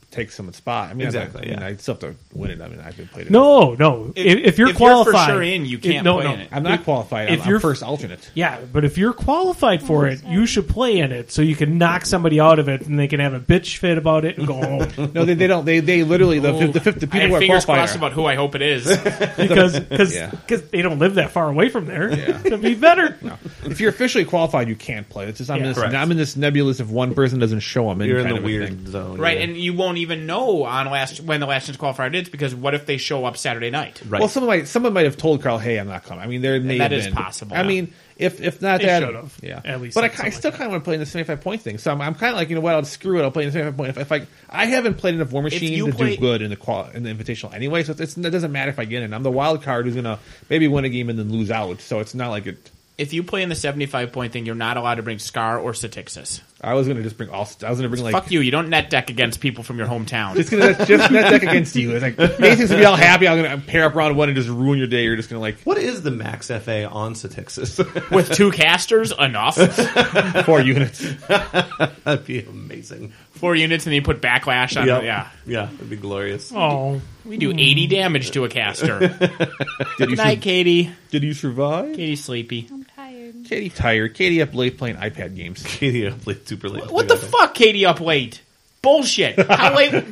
take someone's spot. I mean, Exactly, I still have to win it. I mean, I've been played it. No. If you're qualified, for sure in, you can't play in it. I'm not qualified. if I'm you're- first alternate. Yeah, but if you're qualified for it, you should play in it so you can knock somebody out of it and they can have a bitch fit about it and go home. No, they don't. They literally the I people had who are fingers qualified. crossed about who I hope it is. because Yeah. they don't live that far away from there. It'd be better. If you're officially qualified, you can't play. It's just Yeah. Correct. I'm in this nebulous. If one person doesn't show, I'm in. You're in kind the of a weird thing. zone. Right, yeah. and you won't even know when the last chance qualifier is, because what if they show up Saturday night? Right. Well, someone might have told Carl, "Hey, I'm not coming." I mean, there may that have is been. possible, I yeah. mean, if not They that, should've, yeah, at least But said I something still like kind of want to play in the 75 point thing. So I'm kind of like, you know what? I'll screw it. I'll play in the 75 point. If I haven't played enough War Machine you to play- do good in the Invitational anyway, so it doesn't matter if I get in. I'm the wild card who's gonna maybe win a game and then lose out. So it's not like it. If you play in the 75 point thing, you're not allowed to bring Scar or Satixis. I was gonna just bring all. I was gonna bring like. Fuck you! You don't net deck against people from your hometown. Just net deck against you. It's like Nathan's gonna be all happy. I'm gonna pair up round one and just ruin your day. You're just gonna like What is the max FA on Satixis? With 2 casters, enough. 4 units. That'd be amazing. 4 units, and then you put backlash on Yep. it. Yeah. Yeah, it'd be glorious. Oh, We do 80 damage to a caster. Did you Good night, Katie. Did you survive? Katie's sleepy. I'm tired. Katie tired. Katie up late playing iPad games. Katie up late, super late. What the fuck, Katie up late? Bullshit. How late? You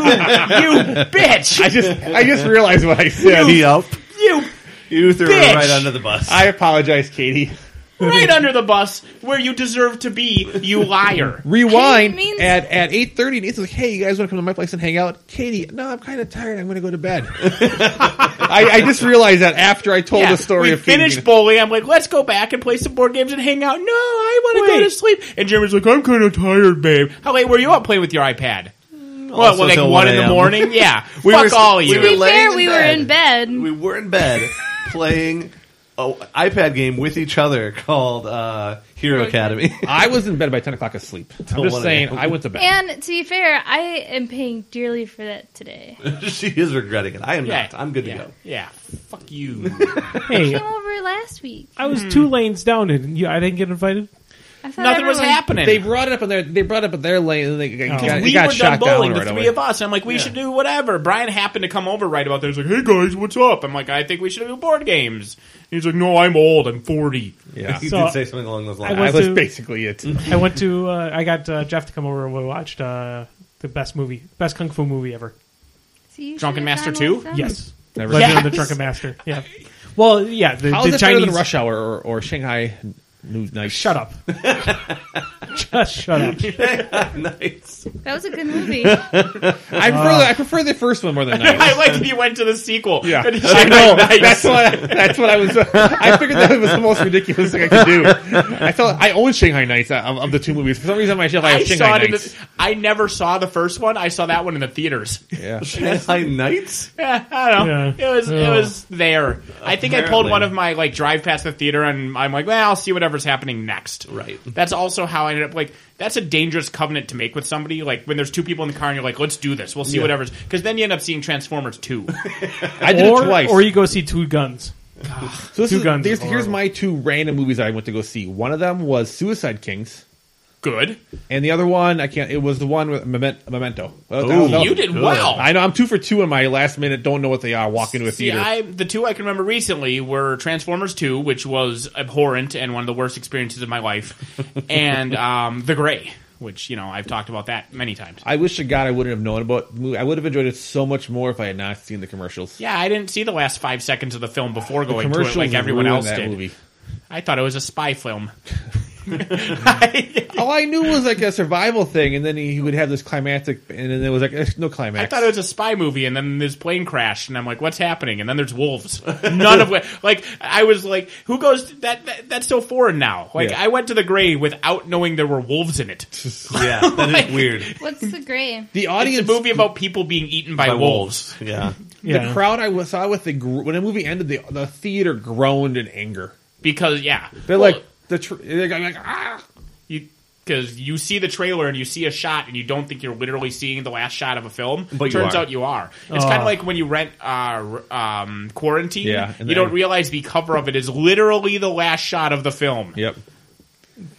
bitch. I just realized what I said. Katie up. You You threw Bitch! her right under the bus. I apologize, Katie. right under the bus where you deserve to be, you liar. Rewind Katie means- at 8:30. Nathan's like, "Hey, you guys want to come to my place and hang out?" Katie, no, I'm kind of tired. I'm going to go to bed. I just realized that after I told Yeah, the story we of Katie. finished bowling. I'm like, let's go back and play some board games and hang out. No, I want to go Wait. to sleep. And Jeremy's like, I'm kind of tired, babe. How late were you up playing with your iPad? Also Well, like till 1 in the 1 morning? Yeah. We Fuck were- all of we you. were To be laying fair, in we were bed. in bed. We were in bed playing an iPad game with each other called Hero Academy. I was in bed by 10 o'clock asleep. I'm Till just 1 saying, a.m. I went to bed. And to be fair, I am paying dearly for that today. She is regretting it. I am Yeah. not. I'm good to yeah. go. Yeah. Fuck you. hey, Came over last week. I was 2 lanes down and I didn't get invited. I thought Nothing was everyone- happening. They brought it up in their lane, and they got, it we got were shot done bowling, down the right 3 away. of us. I'm like, we should do whatever. Brian happened to come over right about there. He's like, hey guys, what's up? I'm like, I think we should do board games. He's like, no, I'm old. I'm 40. Yeah, He So, did say something along those lines. I that was was to- basically it. I went to. I got Jeff to come over and we watched the best kung fu movie ever. So you Drunken should've Master gone 2? with them. Yes, Never Legend Yes! of the Drunken Master. Yeah. Well, yeah. The How is it Chinese. better than Rush Hour or Shanghai News Night? Shut up. Just shut up. Nice. That was a good movie. I prefer the first one more than Night. I like that you went to the sequel. Yeah, And he I said, know. nice. That's what I was. I figured that was the most ridiculous thing I could do. I thought I own Shanghai Nights of the 2 movies. For some reason, on my shelf I have I saw Shanghai it in Nights. I never saw the first one. I saw that one in the theaters. Yeah, Shanghai Nights? Yeah, I don't know. Yeah. It was there. I think I pulled Apparently. one of my like drive past the theater, and I'm like, well, I'll see whatever's happening next. Right. That's also how I ended up like. That's a dangerous covenant to make with somebody. Like when there's 2 people in the car, and you're like, let's do this. We'll see whatever's because then you end up seeing Transformers 2. I did it twice. Or you go see Two Guns. So this Two Guns is here's horrible. my 2 random movies I went to go see. One of them was Suicide Kings, Good. and the other one I can't. It was the one with Memento. Ooh, You did good. well. I know I'm 2 for 2 in my last minute. Don't know what they are. Walk into a See, theater. the 2 I can remember recently were Transformers 2, which was abhorrent and one of the worst experiences of my life, and The Gray, which, I've talked about that many times. I wish to God I wouldn't have known about the movie. I would have enjoyed it so much more if I had not seen the commercials. Yeah, I didn't see the last 5 seconds of the film before The going to it commercials like everyone ruined else that did. movie. I thought it was a spy film. All I knew was like a survival thing, and then he would have this climactic, and then there was like no climax. I thought it was a spy movie, and then this plane crashed, and I'm like, "What's happening?" And then there's wolves. None of which, like, I was like, "Who goes? That's so foreign now." Like, Yeah. I went to the Gray without knowing there were wolves in it. Yeah, that is weird. What's the gray? the It's audience a movie about people being eaten by wolves. Yeah. Yeah. The crowd I saw with when the movie ended, the theater groaned in anger. Because They're like they're like ah. because you see the trailer and you see a shot and you don't think you're literally seeing the last shot of a film. But you Turns are. out you are. It's kind of like when you rent Quarantine. Yeah, and you don't then- realize the cover of it is literally the last shot of the film. Yep.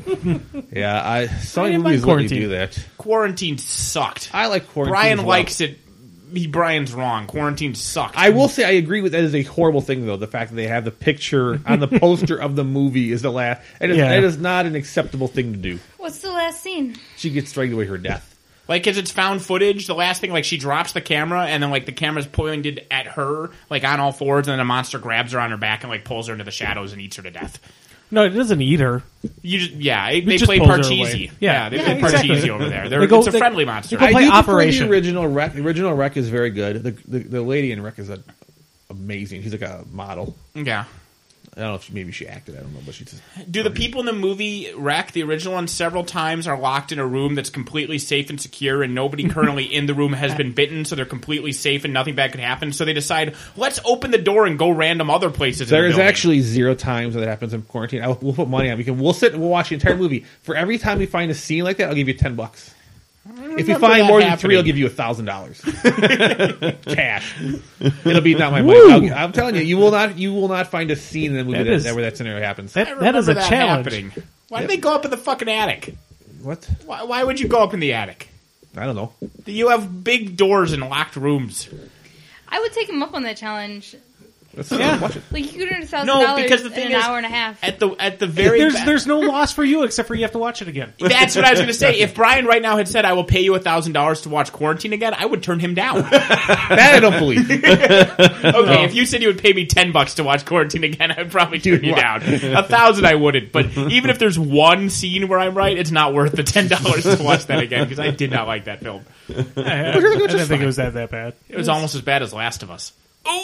Yeah, I Sony didn't movies mind let you Quarantine. do that. Quarantine sucked. I like Quarantine. Brian as well. likes it. Brian's wrong. Quarantine sucked. I will say I agree with that is a horrible thing though. The fact that they have the picture on the poster of the movie is the last. That is not an acceptable thing to do. What's the last scene? She gets strangled away her death. Like, cause it's found footage. The last thing, like, she drops the camera, and then, like, the camera's pointed at her, like, on all fours, and then a monster grabs her on her back and, like, pulls her into the shadows and eats her to death. No, it doesn't eat her. You just, they just play pulls her Parcheesi. away. Yeah, they play exactly. Parcheesi over there. They It's a friendly monster. they go I play do Operation. prefer the original Wreck. The original Wreck is very good. The lady in Wreck is amazing. She's like a model. Yeah. I don't know if maybe she acted. I don't know, but she just. Do the people in the movie Wreck, the original one, several times are locked in a room that's completely safe and secure, and nobody currently in the room has been bitten, so they're completely safe and nothing bad could happen. So they decide, let's open the door and go random other places. There in the is building. actually 0 times that happens in quarantine. We'll put money on. We'll sit and we'll watch the entire movie. For every time we find a scene like that, I'll give you $10. If we find more than 3, I'll give you $1,000 cash. It'll be not my money. I'm telling you, you will not find a scene in the movie where that scenario happens. I That is remember a that challenge. happening. Why did they go up in the fucking attic? What? Why would you go up in the attic? I don't know. You have big doors and locked rooms. I would take him up on that challenge. Let's Yeah. watch it. Like you could earn $1,000 No, because the in thing an is, hour and a half. At the very There's no loss for you except for you have to watch it again. That's what I was going to say. If Brian right now had said, I will pay you $1,000 to watch Quarantine again, I would turn him down. That I don't believe. Okay, if you said you would pay me $10 to watch Quarantine again, I'd probably turn you down. 1,000 I wouldn't, but even if there's one scene where I'm right, it's not worth the $10 to watch that again, because I did not like that film. I didn't think it was that bad. It was almost as bad as Last of Us.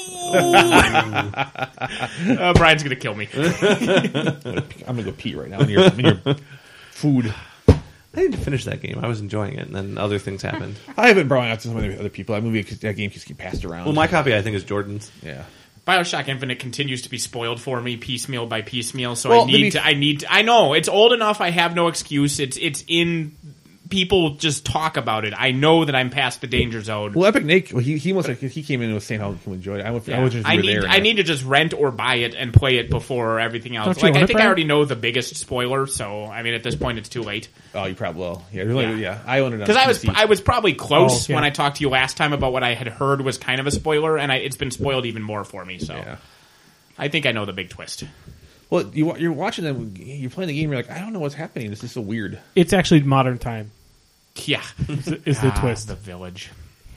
Brian's going to kill me. I'm gonna go pee right now in your food. I didn't finish that game. I was enjoying it, and then other things happened. I haven't brought it out to some of the other people. That game keeps getting passed around. Well, my copy, I think, is Jordan's. yeah. BioShock Infinite continues to be spoiled for me piecemeal by piecemeal, so Well, I know it's old enough. I have no excuse. It's in people just talk about it. I know that I'm past the danger zone. Well, Epic Nate, he came in and was saying how he enjoyed it. I need to just rent or buy it and play it before everything else. Don't you Like own I it, think I Brian? already know the biggest spoiler, so I mean at this point it's too late. Oh, you probably will. Yeah, I own it on Because PC. I was probably close Oh, yeah. when I talked to you last time about what I had heard was kind of a spoiler, and it's been spoiled even more for me. So Yeah. I think I know the big twist. Well, you're watching them. You're playing the game. You're like, I don't know what's happening. This is so weird. It's actually modern time. Yeah, Is the twist. the village.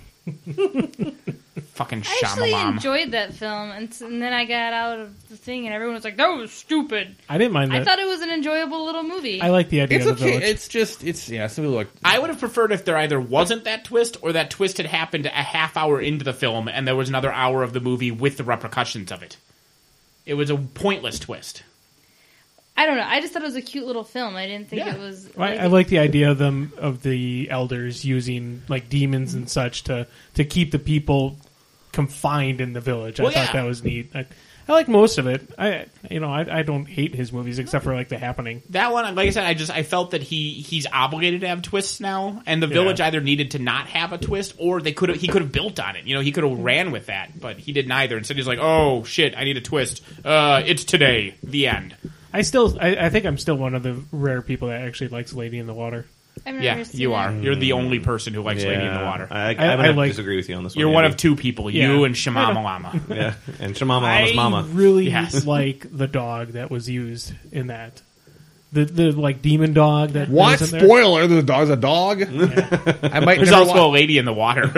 Fucking I actually Shyamalan. enjoyed that film, and then I got out of the thing, and everyone was like, "That was stupid." I didn't mind that. I thought it was an enjoyable little movie. I like the idea It's of the okay. village. Some people like. I would have preferred if there either wasn't that twist or that twist had happened a half hour into the film and there was another hour of the movie with the repercussions of it. It was a pointless twist. I don't know. I just thought it was a cute little film. I didn't think Yeah. it was. I like the idea of the elders using like demons and such to keep the people confined in the village. Well, I thought yeah. that was neat. I like most of it. I don't hate his movies except for like The Happening. That one, like I said, I felt that he's obligated to have twists now, and the village either needed to not have a twist or he could have built on it. You know, he could have ran with that, but he did neither. Instead, he's like, "Oh shit, I need a twist. It's today. The end." I think I'm still one of the rare people that actually likes Lady in the Water. I've never Yeah, seen you it. are. You're the only person who likes Lady in the Water. I I like- disagree with you on this one. You're one Andy. of two people, Yeah. you and Shamamalama. Yeah, and Shamamalama's mama. I really Yes. like the dog that was used in that. The like demon dog that What? was in there. Spoiler, the dog's a dog? I might There's never also a watch. lady in the water.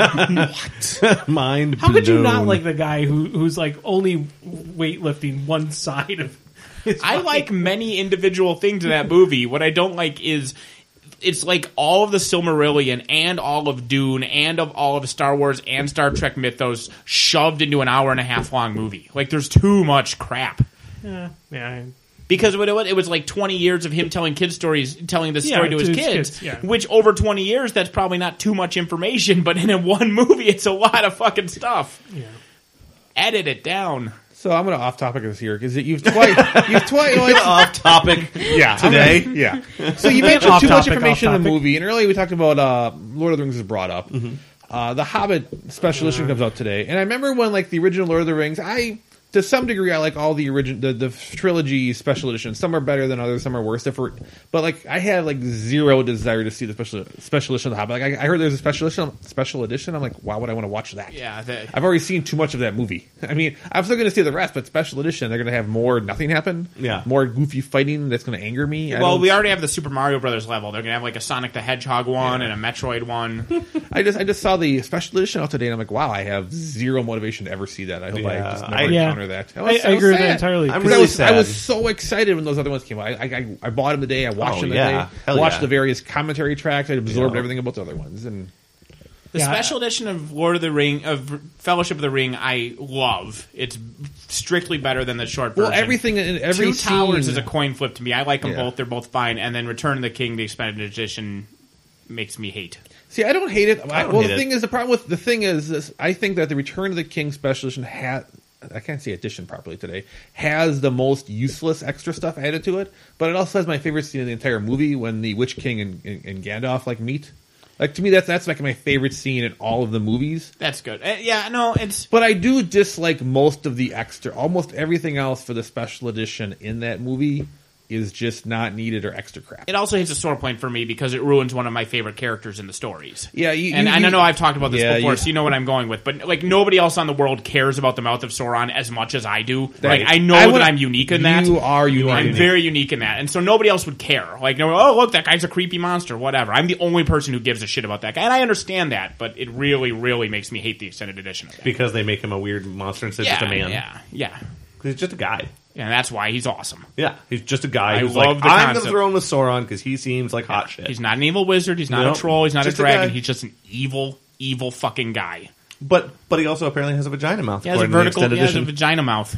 Mind How could you not blown. like the guy who's like only weightlifting one side of his I body? like many individual things in that movie. What I don't like is it's like all of the Silmarillion and all of Dune and of all of Star Wars and Star Trek mythos shoved into an hour and a half long movie. Like there's too much crap. Yeah. Because it was like 20 years of him telling kid stories, telling this story Yeah, to his to his kids. kids, yeah. Which over 20 years, that's probably not too much information. But in a one movie, it's a lot of fucking stuff. Yeah. Edit it down. So I'm going to off topic this here because you've twice off topic yeah today. Yeah. So you mentioned Off too much topic, information off in the topic. movie, and earlier we talked about Lord of the Rings is brought up. The Hobbit special edition comes out today, and I remember when like the original Lord of the Rings, I to some degree, I like all the original, the trilogy special editions. Some are better than others, some are worse. But like, I had like zero desire to see the special edition of The Hobbit. Like, I heard there's a special edition. I'm like, why would I want to watch that? Yeah, I've already seen too much of that movie. I mean, I'm still going to see the rest, but special edition, they're going to have more nothing happen. Yeah. More goofy fighting that's going to anger me. Well, we already have the Super Mario Brothers level. They're going to have like a Sonic the Hedgehog one and a Metroid one. I just saw the special edition out today, and I'm like, wow, I have zero motivation to ever see that. I hope I just never encounter that. I agree with that entirely. I'm really sad. I was so excited when those other ones came out. I bought them the day. I watched them the day. Hell watched yeah. the various commentary tracks. I absorbed everything about the other ones. And The special edition of Lord of the Ring, of Fellowship of the Ring, I love. It's strictly better than the short version. well, everything in every Two Towers scene is a coin flip to me. I like them Yeah. both. They're both fine. And then Return of the King, the expanded edition, makes me hate. See, I don't hate it. hate the it. thing is, the problem with the thing is, this, I think that the Return of the King special edition I can't say edition properly today, has the most useless extra stuff added to it, but it also has my favorite scene in the entire movie when the Witch King and Gandalf like meet. Like, to me, that's like my favorite scene in all of the movies. That's good. Yeah, no, it's... But I do dislike most of the extra, almost everything else for the special edition in that movie is just not needed or extra crap. It also hits a sore point for me because it ruins one of my favorite characters in the stories. Yeah, and I know I've talked about this Yeah, before, you- so you know what I'm going with. But like nobody else on the world cares about the Mouth of Sauron as much as I do. Like I know that I'm unique in that. You are unique. I'm very unique in that, and so nobody else would care. Like, oh look, that guy's a creepy monster. Whatever. I'm the only person who gives a shit about that guy, and I understand that. But it really, really makes me hate the extended edition of that. Because they make him a weird monster instead of just a man. Yeah. He's just a guy. And that's why he's awesome. Yeah, he's just a guy I who's love like, the I'm going to concept. throw him with Sauron because he seems like hot shit. He's not an evil wizard. He's not Nope. a troll. He's not a Just a dragon. guy. He's just an evil fucking guy. But he also apparently has a vagina mouth. He has a according to the vertical, he has a extended vagina mouth.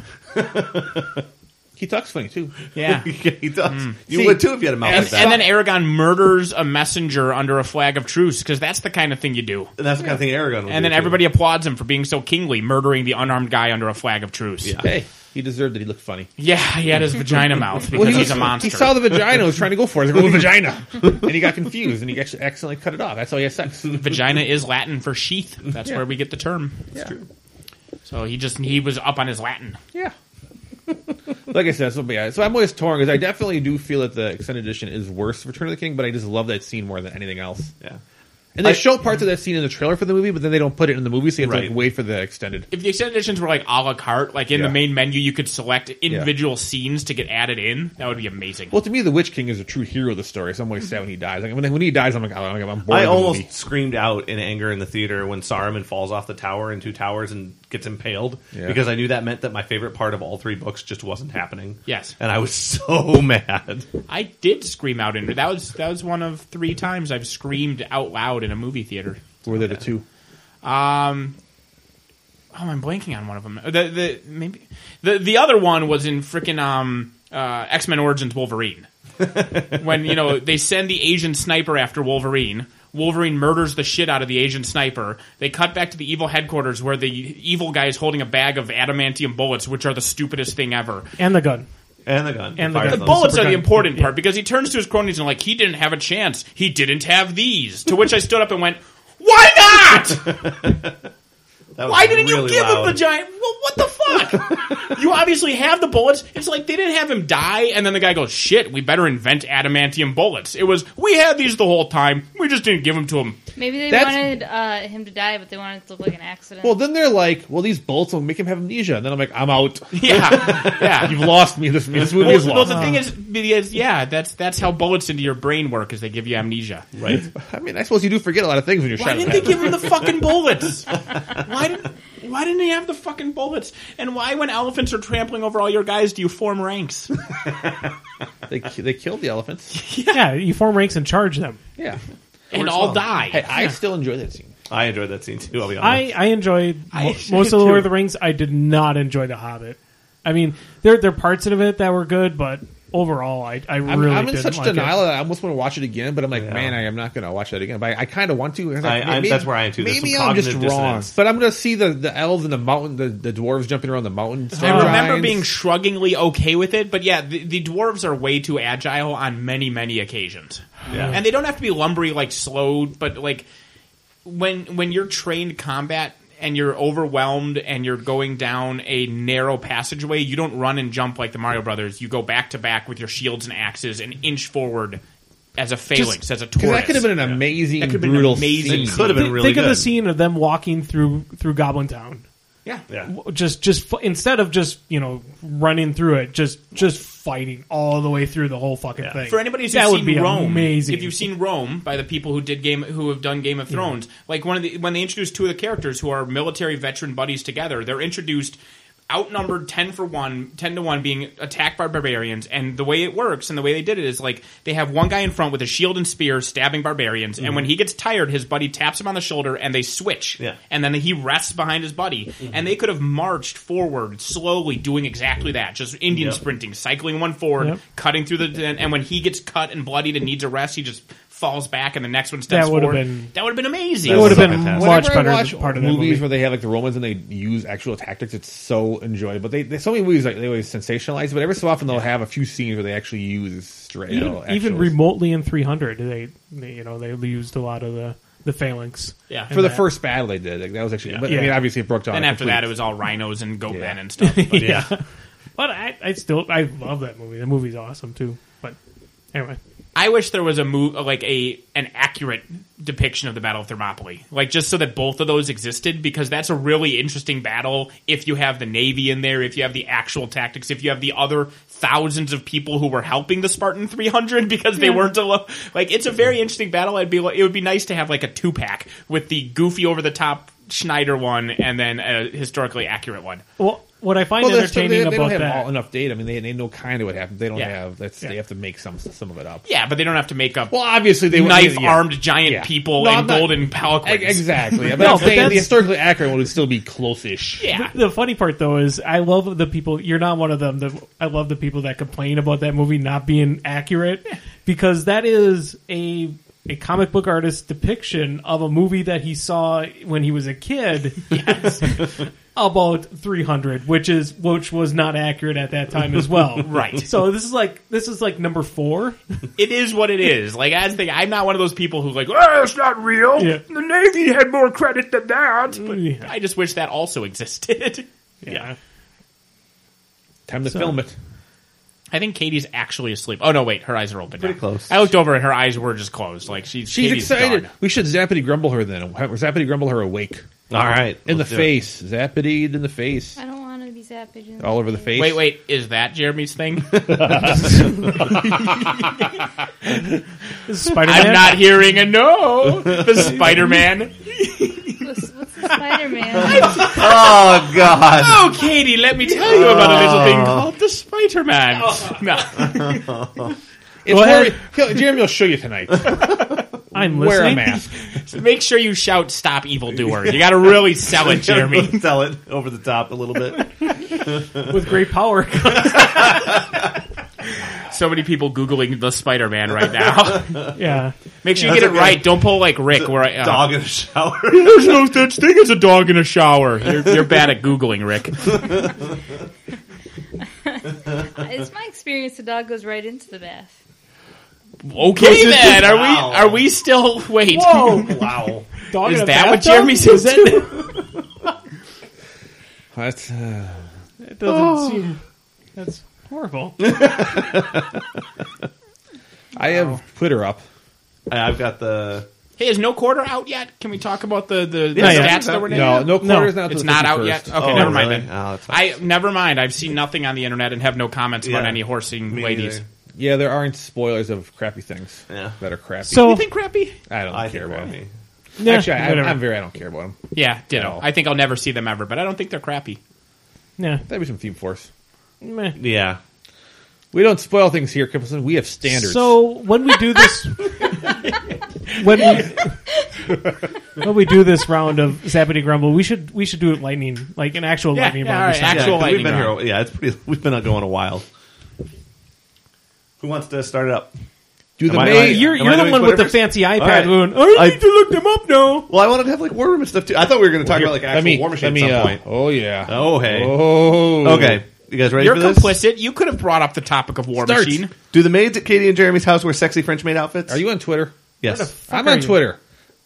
He talks funny too. Yeah. edition. He does. You See, would too if you had a mouth like And, that. and then Aragorn murders a messenger under a flag of truce because that's the kind of thing you do. And that's the kind of thing Aragorn would And do, then too. everybody applauds him for being so kingly, murdering the unarmed guy under a flag of truce. Yeah. Hey, he deserved it. He looked funny. Yeah, he had his vagina mouth because he's a monster. He saw the vagina, was trying to go for it. He's like, oh, vagina. And he got confused, and he actually accidentally cut it off. That's how he has sex. Vagina is Latin for sheath. That's where we get the term. It's true. So he was up on his Latin. Yeah. Like I said, so I'm always torn because I definitely do feel that the extended edition is worse for Return of the King, but I just love that scene more than anything else. Yeah. And they show parts of that scene in the trailer for the movie, but then they don't put it in the movie, so you have to Right. like, wait for the extended. If the extended editions were like a la carte, like in Yeah. the main menu, you could select individual scenes to get added in. That would be amazing. Well, to me, the Witch King is a true hero of the story, so I'm always sad when he dies. Like, when he dies, I'm like, oh, I'm bored I of the almost movie. screamed out in anger in the theater when Saruman falls off the tower in Two Towers and gets impaled Yeah. because I knew that meant that my favorite part of all three books just wasn't happening. Yes. And I was so mad. I did scream out in that was one of 3 times I've screamed out loud in a movie theater. Were there the two? I'm blanking on one of them. The other one was in frickin' X-Men Origins Wolverine. When they send the Asian sniper after Wolverine. Wolverine murders the shit out of the Asian sniper. They cut back to the evil headquarters where the evil guy is holding a bag of adamantium bullets, which are the stupidest thing ever. And the gun. And the gun. And the Fires gun. The them. bullets are Super the gun. important part because he turns to his cronies and he didn't have a chance. He didn't have these. To which I stood up and went, why not? That was Why didn't really you give loud. him the giant? Well, what the fuck? You obviously have the bullets. It's like they didn't have him die, and then the guy goes, shit, we better invent adamantium bullets. It was, we had these the whole time. We just didn't give them to him. Maybe they That's- wanted him to die, but they wanted it to look like an accident. Well, then they're like, well, these bullets will make him have amnesia. And then I'm like, I'm out. Yeah. You've lost me. This movie is Well, lost. the thing is, because, that's how bullets into your brain work, is they give you amnesia. Right. I mean, I suppose you do forget a lot of things when you're Why shot. didn't they give him the fucking bullets? Why didn't he have the fucking bullets? And why, when elephants are trampling over all your guys, do you form ranks? They killed the elephants. Yeah, you form ranks and charge them. Yeah. And all die. Hey, I still enjoy that scene. I enjoyed that scene too, I'll be honest. I enjoyed I most did of the Lord too. of the Rings. I did not enjoy The Hobbit. I mean, there are parts of it that were good, but overall, I really I'm in didn't such like denial it. that I almost want to watch it again, but I'm like, Yeah. man, I am not going to watch that again. But I kind of want to. Like, that's where I am too. There's Maybe some I'm just cognitive wrong. dissonance. But I'm going to see the elves in the mountain, the dwarves jumping around the mountain. I remember storylines. being shruggingly okay with it, but yeah, the dwarves are way too agile on many, many occasions. Yeah. And they don't have to be lumbery, slow, but when you're trained combat and you're overwhelmed and you're going down a narrow passageway, you don't run and jump like the Mario Brothers. You go back to back with your shields and axes and inch forward as a phalanx, as a Because tortoise. that could have been an amazing, That could have been brutal amazing. scene. It could have been really Think good. of the scene of them walking through Goblin Town. Yeah. Yeah. Instead of just running through it, just fighting all the way through the whole fucking thing. For anybody who's that would seen be Rome, amazing. if you've seen Rome by the people who have done Game of Thrones, like when they introduce two of the characters who are military veteran buddies together, they're introduced outnumbered 10 to 1 being attacked by barbarians, and the way it works and the way they did it is like they have one guy in front with a shield and spear stabbing barbarians, and when he gets tired, his buddy taps him on the shoulder and they switch. Yeah. And then he rests behind his buddy, and they could have marched forward slowly doing exactly that, just Indian sprinting, cycling one forward, cutting through and when he gets cut and bloodied and needs a rest, he just falls back and the next one steps That would have forward. been- That would have been amazing. It would have been Fantastic. much Whenever I better watch than part of that movies movie. where they have like the Romans and they use actual tactics, it's so enjoyable. But they so many movies like they always sensationalize, but every so often they'll have a few scenes where they actually use straight. Even remotely in 300, they used a lot of the phalanx. Yeah. for the first battle they did. Like, that was actually. But I mean, Yeah. obviously it broke down. And after that, it was all rhinos and goat men and stuff. But Yeah. But I love that movie. The movie's awesome too. But anyway. I wish there was an accurate depiction of the Battle of Thermopylae, like just so that both of those existed, because that's a really interesting battle. If you have the Navy in there, if you have the actual tactics, if you have the other thousands of people who were helping the Spartan 300 because they weren't alone, like it's a very interesting battle. It would be nice to have like a 2-pack with the goofy over the top Schneider one and then a historically accurate one. Well, what I find Well, entertaining they about don't have that. all enough data. I mean, they know kind of what happened. They don't Yeah. have. They have to make some of it up. Yeah, but they don't have to make up Well, obviously they knife-armed giant Yeah. people No, and I'm not- golden palanquins. Exactly. But No, I'm but saying the that's- historically accurate one would still be close-ish. Yeah. The funny part, though, is I love the people. You're not one of them. I love the people that complain about that movie not being accurate, because that is a comic book artist's depiction of a movie that he saw when he was a kid. Yes. About 300, which was not accurate at that time as well. Right. So this is like number 4. It is what it is. Like, I'm not one of those people who like, oh, it's not real. Yeah. The Navy had more credit than that. But Yeah. I just wish that also existed. Yeah. Time to film it. I think Katie's actually asleep. Oh no, wait, her eyes are open. Pretty now. close. I looked over and her eyes were just closed. Like she's Katie's excited. gone. We should Zappity Grumble her then. Zappity Grumble her awake. All right. In the let's do it. face. Zappity in the face. I don't want to be zapped. in the All over the face. Wait, is that Jeremy's thing? This is Spider-Man. I'm not hearing a no. The Spider-Man. What's the Spider-Man? Oh God. Oh, Katie, let me tell you about a little thing called the Spider-Man. No. It's where, Jeremy will show you tonight. I'm Wear a listening. mask. So make sure you shout "Stop, evildoer." You got to really sell it, Jeremy. Sell it over the top a little bit. With great power. So many people googling the Spider-Man right now. Yeah. Make sure you get it right. Don't pull like Rick. Where I, Dog in a shower. There's no such thing as a dog in a shower. You're bad at googling, Rick. It's my experience. The dog goes right into the bath. Okay then, Wow. are we still? Wait, Wow. Dog is in a that what bathtub? Jeremy Is said? that- That's, It doesn't seem. That's horrible. I have Twitter up. I've got the. Hey, is No Quarter out yet? Can we talk about the Not yet. stats that were No quarter's not. It's till the not out 51st. yet. Okay, Oh, never mind really? then. Oh, that's fine. Never mind. I've seen nothing on the internet and have no comments about Yeah. any horsing Me ladies. neither. Yeah, there aren't spoilers of crappy things Yeah. that are crappy. So- You think crappy? I don't I care think about me. them. Yeah, Actually, whatever. I don't care about them. Yeah, ditto. No. I think I'll never see them ever, but I don't think they're crappy. Yeah. That'd be some Theme Force. Meh. Yeah. We don't spoil things here, Kippleson. We have standards. So when we do this, when we do this round of Zappity Grumble, we should do it lightning, like an actual Yeah, lightning yeah, round. all or right, something. actual Yeah, 'cause we've lightning been round. here. Yeah, it's pretty. We've been going a while. Who wants to start it up? do the Am I- main. You're Am I the doing one with the Twitterverse? fancy iPad All right. going, I- need to look them up now. Well, I wanted to have like War Room and stuff too. I thought we were going to talk about like actual War Machine at some point. Oh yeah. Oh hey. Oh. Okay, you guys ready You're for this? complicit. You could have brought up the topic of War Start. Machine. Do the maids at Katie and Jeremy's house wear sexy French maid outfits? Are you on Twitter? Yes. I'm on Twitter.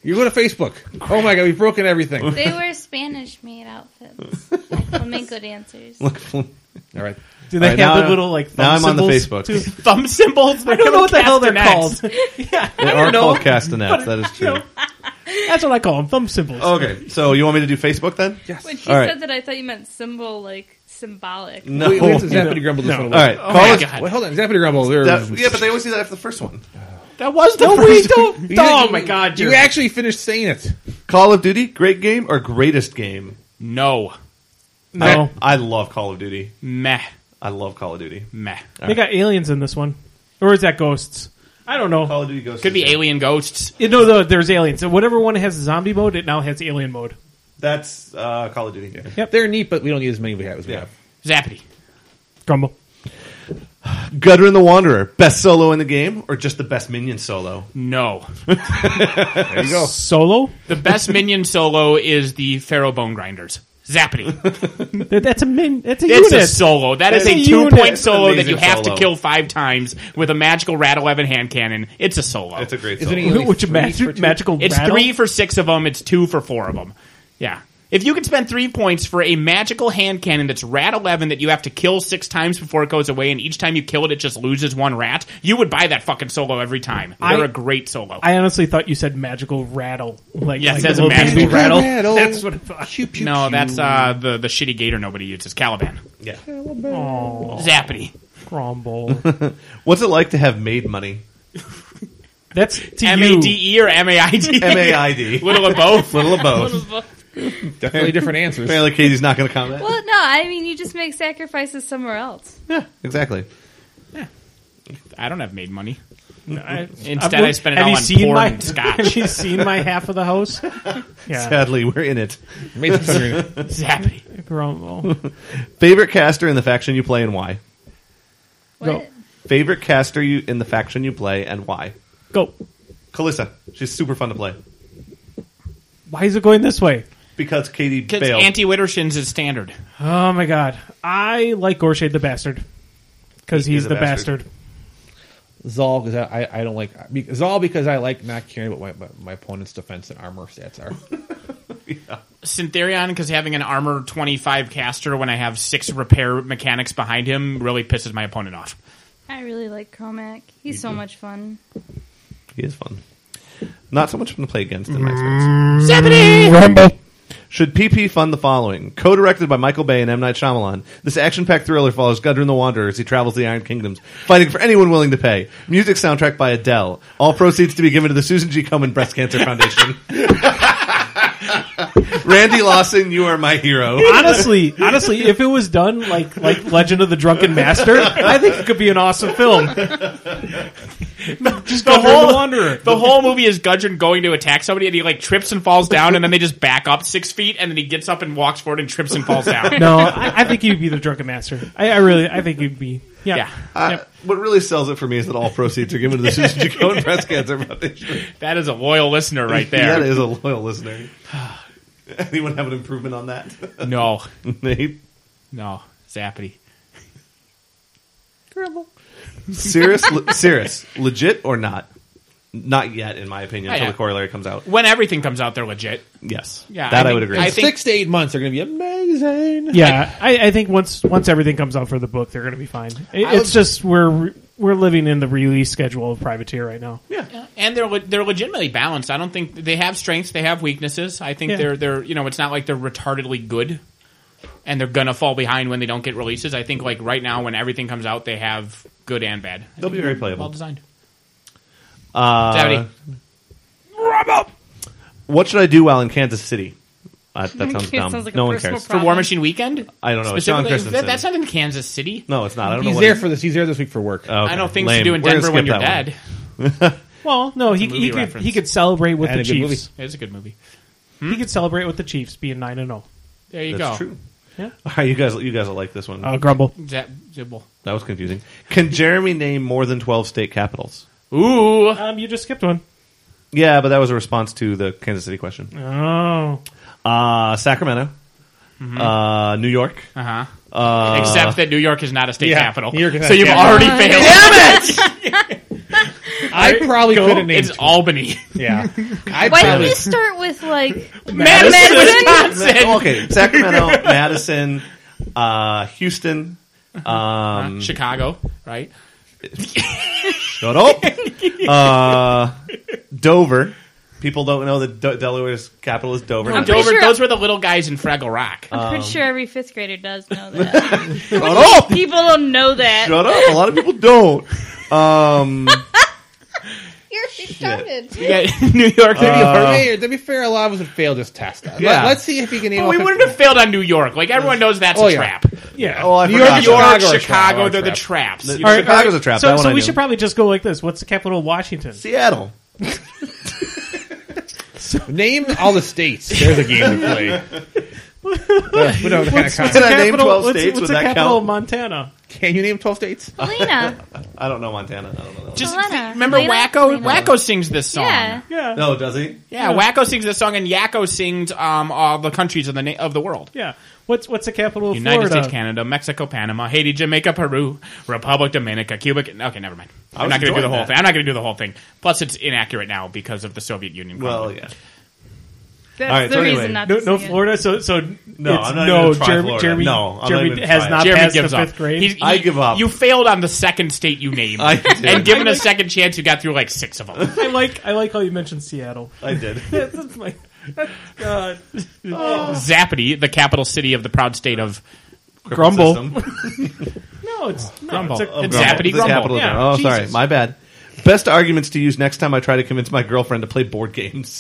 You go to Facebook. Oh my god, we've broken everything. They wear Spanish-made outfits. Like flamenco dancers. All right. Do they All right, have now- the little like thumb now I'm on the symbols, Facebook. too? Thumb symbols. I don't know what the hell they're called. Yeah, They are called castanets. That is true. that's what I call them. Thumb symbols. Okay, so you want me to do Facebook then? Yes. When she All right. said that, I thought you meant symbol, like symbolic. No. Wait, it's Zappity Grumble this one. All right. Oh Call my us- God. Wait, hold on. Zappity Grumble. yeah, but they always do that after the first one. That was the No, we first don't. You Oh didn't- my god, You you're actually finished saying it. Call of Duty, great game or greatest game? No. no. I love Call of Duty. Meh. I love Call of Duty. Meh. They got aliens in this one, or is that ghosts? I don't know. Call of Duty goes. Could be alien ghosts. No, there's aliens. So whatever one has zombie mode, it now has alien mode. That's Call of Duty. Yep. They're neat, but we don't need as many as we Yeah. have. Zappity. Grumble. Gudrun the Wanderer, best solo in the game or just the best minion solo? No. There you go. Solo. The best minion solo is the Pharaoh Bone Grinders. Zappity. That's a It's unit. a solo. That is It's a a 2-point unit. solo that Amazing you have solo. to kill 5 times with a magical Rat 11 hand cannon. It's a solo. It's a great Isn't solo. he only Which 3 for 2? magical It's rattle? 3 for 6 of them. It's 2 for 4 of them. Yeah. If you could spend 3 points for a magical hand cannon that's Rat 11 that you have to kill 6 times before it goes away, and each time you kill it, it just loses 1 rat, you would buy that fucking solo every time. They're a great solo. I honestly thought you said magical rattle. Like, Yes, like it says a little magical baby rattle. rattle. That's what I thought. Pew, pew, No, pew. that's the shitty gator nobody uses. Caliban. Yeah. Oh, Zappity. Grumble. What's it like to have maid money? That's to you. M-A-D-E or M-A-I-D? MAID. Little of both. Little of both. Definitely different answers. Apparently, Katie's not going to comment. Well, no, I mean you just make sacrifices somewhere else. Yeah, exactly. I don't have made money. I Instead, I spend it have all you on seen porn my, and scotch. Have you seen my half of the house? Yeah. Sadly, we're in it. Made some hundred. Zappity. Grumble. Favorite caster in the faction you play and why? What? Go. Favorite caster you in the faction you play and why? Go. Kalissa. She's super fun to play. Why is it going this way? Because Katie Because bailed. anti-Widdershins is standard. Oh my god. I like Gorshade the Bastard. Because He he's is a the bastard. bastard. Zal, because I don't like Zal because I like not caring what my opponent's defense and armor stats are. Syntherion, because having an armor 25 caster when I have 6 repair mechanics behind him really pisses my opponent off. I really like Chromac. He's so much fun. He is fun. Not so much fun to play against in my experience. Zappity! Rumble. Should PP fund the following? Co-directed by Michael Bay and M. Night Shyamalan, this action-packed thriller follows Gudrun the Wanderer as he travels the Iron Kingdoms, fighting for anyone willing to pay. Music soundtrack by Adele. All proceeds to be given to the Susan G. Komen Breast Cancer Foundation. Randy Lawson, you are my hero. Honestly, if it was done like Legend of the Drunken Master, I think it could be an awesome film. Just The Gudrun whole, the Wanderer. the whole movie is Gudrun going to attack somebody and he like trips and falls down and then they just back up 6 feet and then he gets up and walks forward and trips and falls down. No, I think he'd be the Drunken Master. I think he'd be. Yeah. Yeah. What really sells it for me is that all proceeds are given to the Susan G. Komen Breast Cancer Foundation. That is a loyal listener right there. That is a loyal listener. Anyone have an improvement on that? No. Nate? No. Zappity. Cirrus, legit or not? Not yet, in my opinion, until yeah. the corollary comes out. When everything comes out, they're legit. Yes. Yeah, That I think- would agree. I with. think- 6 to 8 months are going to be amazing. Yeah, I think once everything comes out for the book, they're going to be fine. It's just we're living in the release schedule of Privateer right now. And they're legitimately balanced. I don't think they have strengths, they have weaknesses. I think Yeah. they're it's not like they're retardedly good and they're gonna fall behind when they don't get releases. I think like right now when everything comes out, they have good and bad. They'll be very playable. Well designed. Uh, what should I do while in Kansas City? That sounds dumb. Sounds like a no one personal cares. For War Machine Weekend? I don't know. It's John Specifically, Christensen. that's not in Kansas City. No, it's not. I don't know He's what there it- for this. He's there this week for work. Oh, okay. I know things Lame. to do in We're gonna Denver when skip you're that one. dead. Well, no, he movie could reference. he could celebrate with And the a good Chiefs. It's a good movie. He could celebrate with the Chiefs being 9-0. There you That's go. true. Yeah. All right, you guys will like this one. Grumble. Zibble. That was confusing. Can Jeremy name more than 12 state capitals? Ooh. You just skipped one. Yeah, but that was a response to the Kansas City question. Oh. Sacramento, New York. Uh-huh. Except that New York is not a state Yeah, capital. New York is not so a you've capital. already failed. Damn it! I probably could have named It's Albany. Yeah. I Why didn't probably you start with like Madison, Wisconsin. Okay, Sacramento, Madison, Houston, Chicago, right? shut up. Dover. People don't know that Delaware's capital is Dover. I'm pretty Dover, sure- those were the little guys in Fraggle Rock. I'm pretty sure every fifth grader does know that. Shut up! People don't know that. Shut up! A lot of people don't. You're started. You got New York. Hey, to be fair, a lot of us would fail this test. Yeah. Let's see if you can name But we off wouldn't have failed on New York. Like everyone knows that's Oh, a yeah. trap. Yeah. Oh, I New forgot. York, York, Chicago, Chicago, they're the trap. traps. The- You know, Chicago's a trap. So, That one so I we knew. should probably just go like this. What's the capital of Washington? Seattle. Name all the states. There's a game to play. We don't kind of Can I name 12 what's states? the Would that capital count? of Montana? Can you name 12 states? Helena. I don't know Montana. I don't know. just Helena. remember Lena? Wacko. Lena. Wacko sings this song. Yeah. Yeah. No, does he? Yeah, Wacko sings this song, and Yakko sings all the countries of the world. Yeah. What's the capital of United Florida? States, Canada, Mexico, Panama, Haiti, Jamaica, Peru, Republic Dominica, Cuba. Okay, never mind. I I'm was not going to do the enjoying whole that. thing. I'm not going to do the whole thing. Plus, it's inaccurate now because of the Soviet Union. Well, crumbling. yeah. That's All right, the so reason anyway, not No, to no sing it. Florida. So No, it's, I'm not even no. gonna try Jeremy, Florida. Jeremy, No, I'm not Jeremy even has trying. not Jeremy passed gives the up. fifth grade. I give up. You failed on the second state you named, I did. and given a second chance, you got through like 6 of them. I like how you mentioned Seattle. I did. That's my God. Zappity, the capital city of the proud state of Grumble. System. No, it's no, Grumble. It's a, It's Grumble. Zappity The Grumble. capital of Yeah, Grumble. Oh, sorry. Jesus. My bad. Best arguments to use next time I try to convince my girlfriend to play board games.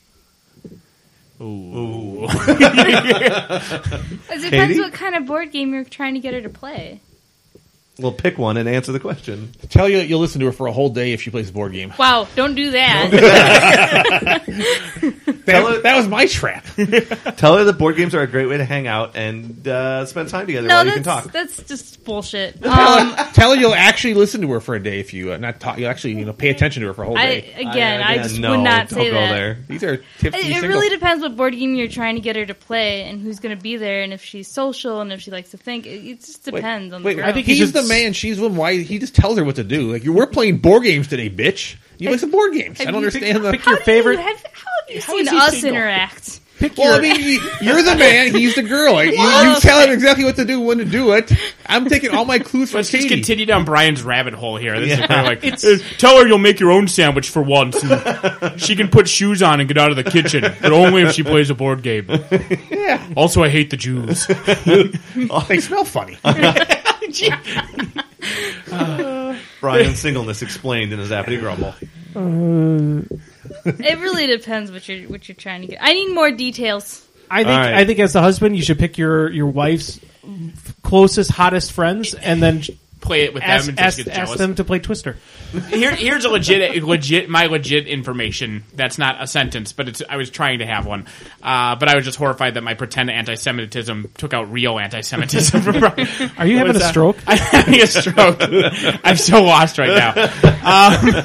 Ooh. It depends Katie? what kind of board game you're trying to get her to play. Well, pick one and answer the question. Tell you you'll listen to her for a whole day if she plays a board game. Wow, don't do that. That was my trap. Tell her that board games are a great way to hang out and spend time together No, while you can talk. that's just bullshit. Tell her you'll actually listen to her for a day if you not talk. You'll actually pay attention to her for a whole day. I just no, would not don't say go that. there. These are tips. to be It single. really depends what board game you're trying to get her to play and who's going to be there and if she's social and if she likes to think. It just depends on the girl. I think you he's should the man. She's the why. He just tells her what to do. Like we're playing board games today, bitch. You play some board games. I don't understand the. Pick your favorite. How have you How seen is he us single? interact? Well, I mean, you're the man. He's the girl. Like, you tell him exactly what to do, when to do it. I'm taking all my clues from Let's just Katie. continue down Brian's rabbit hole here. This is Yeah. kind of like, tell her you'll make your own sandwich for once. And she can put shoes on and get out of the kitchen, but only if she plays a board game. Yeah, Also, I hate the Jews. they smell funny. Brian's singleness explained in his Zappity Grumble. It really depends what you're trying to get. I need more details. I think All right. I think as the husband, you should pick your wife's closest, hottest friends, and then Play it with them ask, and just ask, get ask jealous. them to play Twister. Here's a legit information. That's not a sentence, but I was trying to have one. But I was just horrified that my pretend anti-Semitism took out real anti-Semitism. Are you having a stroke? I'm having a stroke. I'm so lost right now.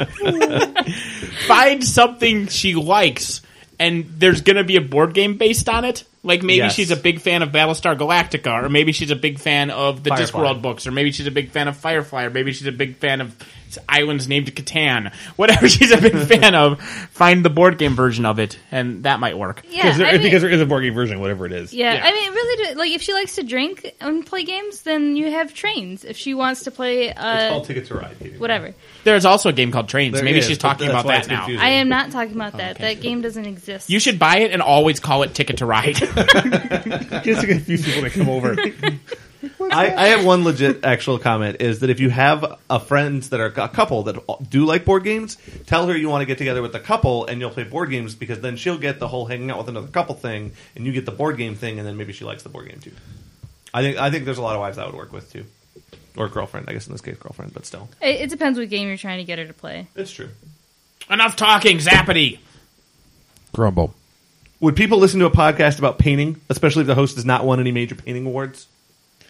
Find something she likes, and there's going to be a board game based on it. Like maybe Yes. she's a big fan of Battlestar Galactica, or maybe she's a big fan of the Firefly. Discworld books, or maybe she's a big fan of Firefly, or maybe she's a big fan of islands named Catan. Whatever she's a big fan of, find the board game version of it, and that might work. Yeah, I mean, Because there is a board game version, whatever it is. yeah, Yeah. I mean, it really, like if she likes to drink and play games, then you have trains. If she wants to play, It's called Ticket to Ride. Katie. whatever. There's also a game called Trains. There Maybe is, she's but talking that's about why that it's now. confusing. I am not talking about that. Okay. That game doesn't exist. You should buy it and always call it Ticket to Ride. Just to confuse people that come over. I have one legit actual comment is that if you have a friends that are a couple that do like board games, tell her you want to get together with the couple and you'll play board games because then she'll get the whole hanging out with another couple thing and you get the board game thing and then maybe she likes the board game too. I think there's a lot of wives that would work with too. Or girlfriend, I guess in this case girlfriend, but still. It depends what game you're trying to get her to play. It's true. Enough talking, Zappity. Grumble. Would people listen to a podcast about painting, especially if the host has not won any major painting awards?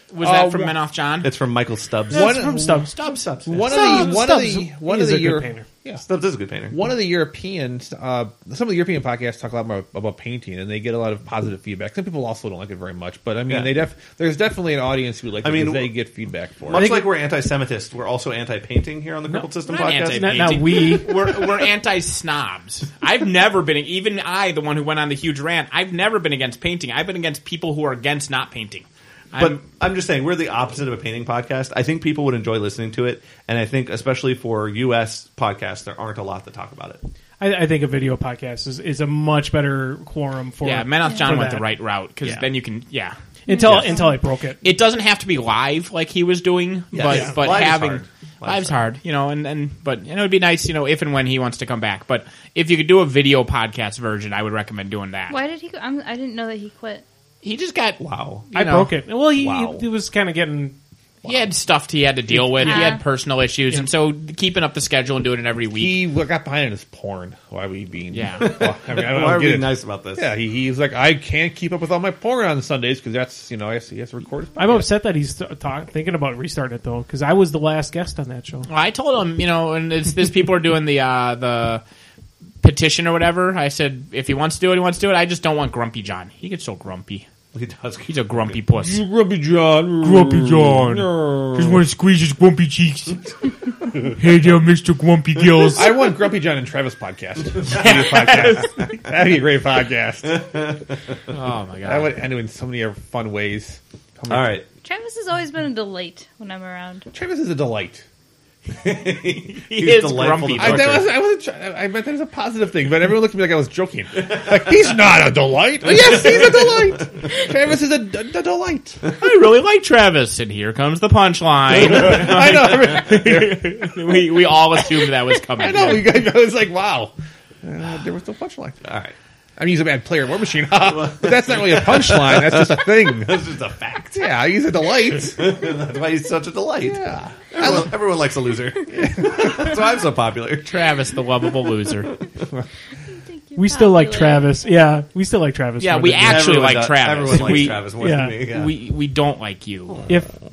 Was that from Men Off John? It's from Michael Stubbs. That's from Stubbs. Stubbs. One Stubbs of is the a good Euro- painter. Yeah. Stubbs is a good painter. One of the Europeans, some of the European podcasts talk a lot more about painting, and they get a lot of positive feedback. Some people also don't like it very much, but I mean, Yeah. there's definitely an audience who like it because they get feedback for Much it. like we're anti-Semitist, we're also anti-painting here on the Crippled System we're not podcast. anti- Not we. We're anti-snobs. I've never been, even I, the one who went on the huge rant, I've never been against painting. I've been against people who are against not painting. But I'm just saying, we're the opposite of a painting podcast. I think people would enjoy listening to it, and I think especially for U.S. podcasts, there aren't a lot that talk about it. I think a video podcast is a much better quorum for. Yeah, Men Off John for went that. the right route, because Yeah. then you can, Until I broke it. It doesn't have to be live like he was doing, Yeah. but Live is having hard. live's hard, but it would be nice, if and when he wants to come back. But if you could do a video podcast version, I would recommend doing that. Why did he? I didn't know that he quit. He just got Wow. I broke it. Well, Wow. he was kind of getting. He had stuff he had to deal with. He Yeah. had personal issues, and so keeping up the schedule and doing it every week. He got behind in his porn. Why we being? Yeah. Well, I mean, I don't Why are get we it. nice about this? Yeah, he's like, I can't keep up with all my porn on Sundays because that's he has to record. His I'm podcast. upset that he's thinking about restarting it though, because I was the last guest on that show. Well, I told him, and it's this people are doing the petition or whatever. I said if he wants to do it, he wants to do it. I just don't want Grumpy John. He gets so grumpy. He does. He's a grumpy puss. Grumpy John. Grumpy John. Just want to squeeze his grumpy cheeks. Hey there, Mr. Grumpy Gills. I want Grumpy John and Travis podcast. That'd be a great podcast. Oh my That god. would end in so many fun ways. All right. Travis has always been a delight when I'm around. Travis is a delight. He He's is delightful grumpy. to I talk to. wasn't. I meant that as a positive thing, but everyone looked at me like I was joking. Like he's not a delight. Yes, he's a delight. Travis is a delight. I really like Travis, and here comes the punchline. I know. we all assumed that was coming. I know. You guys, I was like, wow. There was no punchline. All right. I mean, he's a bad player, War Machine. But that's not really a punchline. That's just a thing. That's just a fact. Yeah, he's a delight. That's why he's such a delight. Yeah. Everyone likes a loser. That's why I'm so popular. Travis, the lovable loser. We still like Travis. Yeah, we still like Travis. Yeah, more we than- actually Everyone like does. Travis. Everyone likes we, Travis more yeah. than me. Yeah. We don't like you.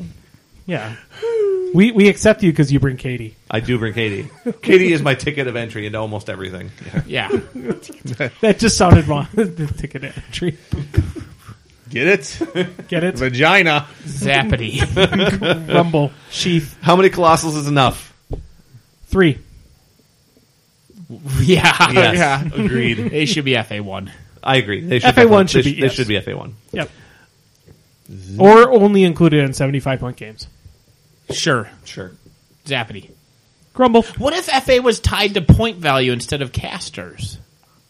We accept you because you bring Katie. I do bring Katie. Katie is my ticket of entry into almost everything. Yeah. That just sounded wrong. The ticket entry. Get it? Get it? Vagina. Zappity. Rumble sheath How many colossals is enough? 3. Yeah. Yes. Yeah. Agreed. They should be FA1. I agree. They FA1 should be, They yes. should be FA1. Yep. Or only included in 75-point games. Sure. Sure. Zappity. Grumble. What if FA was tied to point value instead of casters?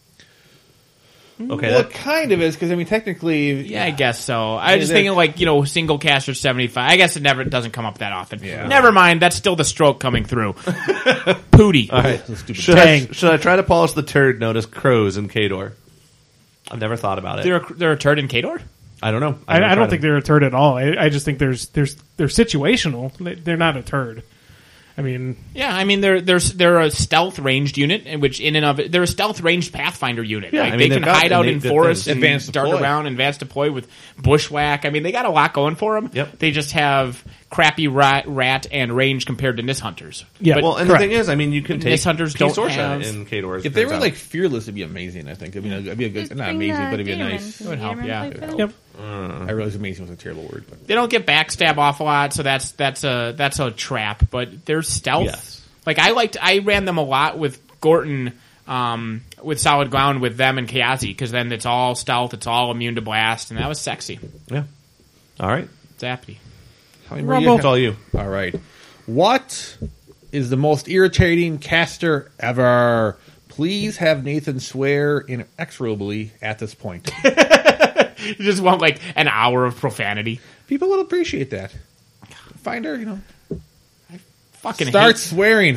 Okay. Well, that- it kind of is because I mean, technically, Yeah, I guess so. I was just thinking like, single caster 75. I guess it doesn't come up that often. Yeah. Never mind. That's still the stroke coming through. Pooty. all right. stupid. Should I try to polish the turd known as crows in Kador? I've never thought about it. They're a turd in Kador? I don't know. I don't think they're a turd at all. I just think they're situational. They're not a turd. I mean, Yeah, I mean they're a stealth ranged unit, in which in and of it they're a stealth ranged Pathfinder unit. Yeah, like I mean, they can they've got hide out in innate good forests things. and Advanced dart deploy. around, advanced deploy with bushwhack. I mean, they got a lot going for them. Yep. They just have crappy rat and range compared to Nis Hunters. yeah. But Well, and correct. the thing is, I mean, you can take Nis Hunters don't Sorsha have- in Kador. if they were like fearless, it'd be amazing. I think it'd be a good, not amazing, but it'd be a nice. would help, yeah. Yep. I realize amazing was a terrible word, but they don't get backstab off a lot, so that's a trap. But they're stealth. Yes. Like I ran them a lot with Gorton, with Solid Ground with them and Kayazi, because then it's all stealth, it's all immune to blast, and that was sexy. Yeah. All right. Zappity. how many more do you Rumble. It's all you. All right. What is the most irritating caster ever? Please have Nathan swear inexorably at this point. You just want like an hour of profanity. People will appreciate that. Find her, Fucking start hate. swearing.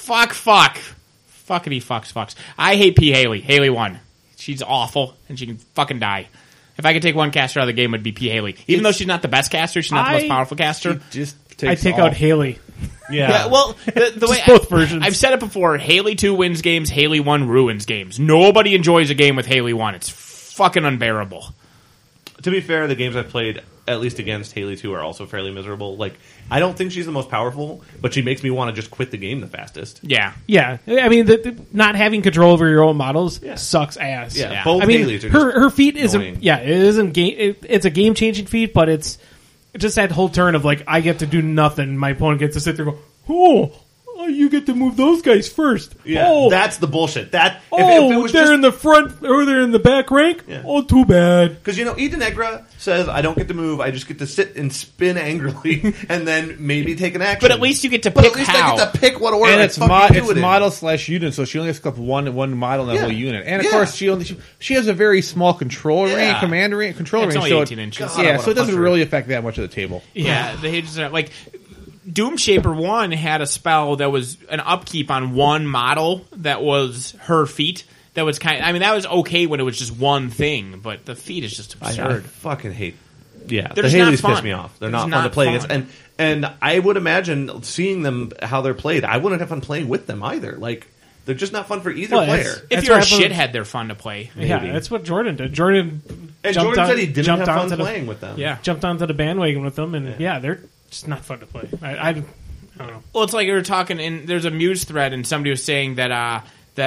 Fuckity fucks. I hate P. Haley. Haley won. She's awful, and she can fucking die. If I could take one caster out of the game, it would be P. Haley. Even though she's not the best caster, she's not the most powerful caster. She just I takes take all. out Haley. Yeah, well, the way both versions. I've said it before. Haley 2 wins games. Haley 1 ruins games. Nobody enjoys a game with Haley 1. It's fucking unbearable. To be fair, the games I've played, at least against Haley 2, are also fairly miserable. Like, I don't think she's the most powerful, but she makes me want to just quit the game the fastest. Yeah. Yeah, I mean, the not having control over your own models sucks ass. Yeah, both I mean, Haleys are just her feat isn't. annoying. Yeah, it isn't game. It's a game changing feat, but it's just that whole turn of like I get to do nothing. My opponent gets to sit there and go, oh, you get to move those guys first. Yeah, oh, that's the bullshit. That if it was they're just, in the front or they're in the back rank. Yeah. Oh, too bad. because Eden Negra says I don't get to move, I just get to sit and spin angrily, and then maybe take an action. But at least you get to But pick at least how. I get to pick what order. And I it's fucking do it's it in. model/unit, so she only has to pick up one model in that Yeah. whole unit. And of Yeah. course, she has a very small control range, Yeah. command range, control It's range. only so 18 inches. God, I yeah, wanna so it doesn't punch her. really affect that much of the table. Yeah, the Hages are like Doom Shaper 1 had a spell that was an upkeep on one model that was her feat. That was that was okay when it was just one thing, but the feat is just I absurd. fucking hate. Yeah, They're the just not Haleys fun. piss me off. They're They're not just fun to not play fun. against, and I would imagine seeing them how they're played. I wouldn't have fun playing with them either. Like they're just not fun for either Well, player. it's- If That's you're a what happened- shithead, they're fun to play. Yeah, Maybe. that's what Jordan did. Jordan And jumped Jordan on- said he didn't jumped have fun onto the- playing with them. Yeah. jumped onto the bandwagon with them, and they're just not fun to play. I don't know. Well, it's like you were talking, and there's a Muse thread, and somebody was saying that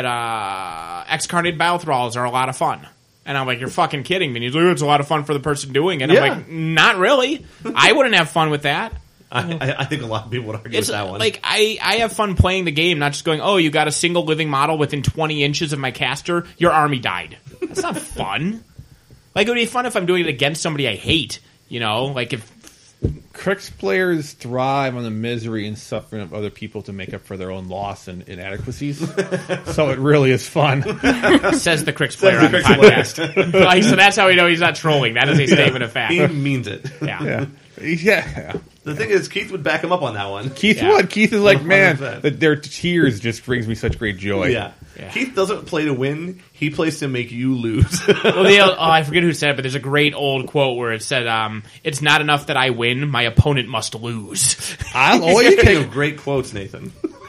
X-Carnate Battle Thralls are a lot of fun. And I'm like, you're fucking kidding me. And he's like, it's a lot of fun for the person doing it. And Yeah. I'm like, not really. I wouldn't have fun with that. I think a lot of people would argue It's with that one. like I have fun playing the game, not just going, oh, you got a single living model within 20 inches of my caster, your army died. That's not fun. Like, it would be fun if I'm doing it against somebody I hate, like if Crix players thrive on the misery and suffering of other people to make up for their own loss and inadequacies. So it really is fun. says the Crix player on the Crix player. podcast. Like, so that's how we know he's not trolling. That is a statement of fact. he means it. Yeah. Yeah. The thing is, Keith would back him up on that one. Keith Yeah. would. Keith is like, man, 100%. their tears just brings me such great joy. Yeah. Yeah. Keith doesn't play to win. He plays to make you lose. Well, I forget who said it, but there's a great old quote where it said, it's not enough that I win, my opponent must lose. I'll always Speaking take. of great quotes, Nathan.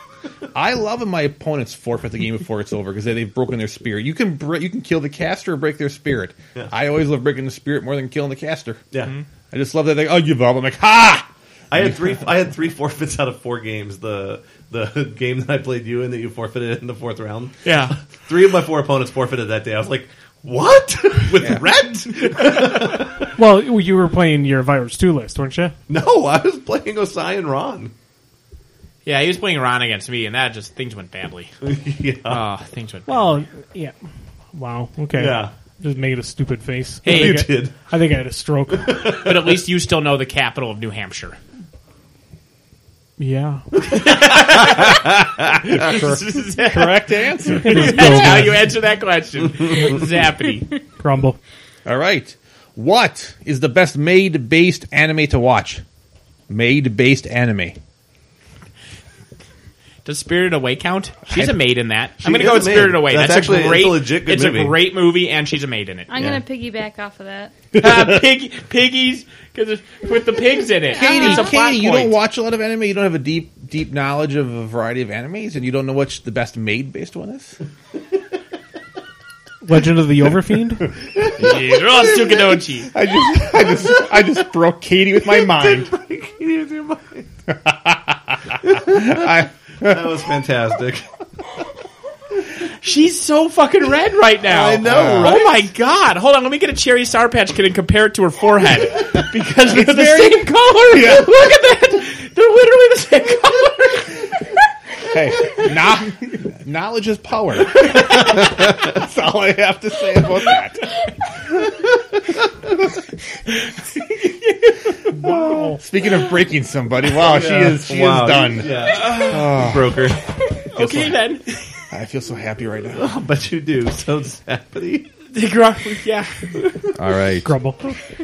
I love when my opponents forfeit the game before it's over because they've broken their spirit. You can kill the caster or break their spirit. Yeah. I always love breaking the spirit more than killing the caster. Yeah. I just love that they give up. I'm like, ha! I had three forfeits out of 4 games. The game that I played you in that you forfeited in the 4th round. Yeah. 3 of my 4 opponents forfeited that day. I was like, what? With red? Well, you were playing your Virus 2 list, weren't you? No, I was playing Osai and Ron. Yeah, he was playing Ron against me, and things went badly. Yeah. Things went badly. Well, yeah. Wow. Okay. Yeah. Just made a stupid face. Hey, You I think did. I think I had a stroke. But at least you still know the capital of New Hampshire. Yeah. Correct answer. That's how you answer that question. Zappity. Crumble. All right. What is the best maid-based anime to watch? Maid-based anime. Does Spirited Away count? She's a maid in that. I'm going to is go with a maid. Spirited Away. That's actually- a great, it's a legit good movie. a great movie, and she's a maid in it. I'm gonna piggyback off of that. Piggies, because with the pigs in it. It's a plot Katie, you point. don't watch a lot of anime. You don't have a deep knowledge of a variety of animes, and you don't know which the best maid-based one is. Legend of the Overfiend? Yeah, they're all Tsukinochi. I just broke Katie with my mind. That was fantastic. She's so fucking red right now. I know, right? Oh my god. Hold on, let me get a cherry Sour Patch Kid and compare it to her forehead. Because they're the very- same color. Yeah. Look at that. They're literally the same color. Hey, knowledge is power. That's all I have to say about that. Wow. Speaking of breaking somebody, wow, she is done. Yeah. Broke her. Okay then. I feel so happy right now. But you do. So zappity. Yeah. All right, Crumble.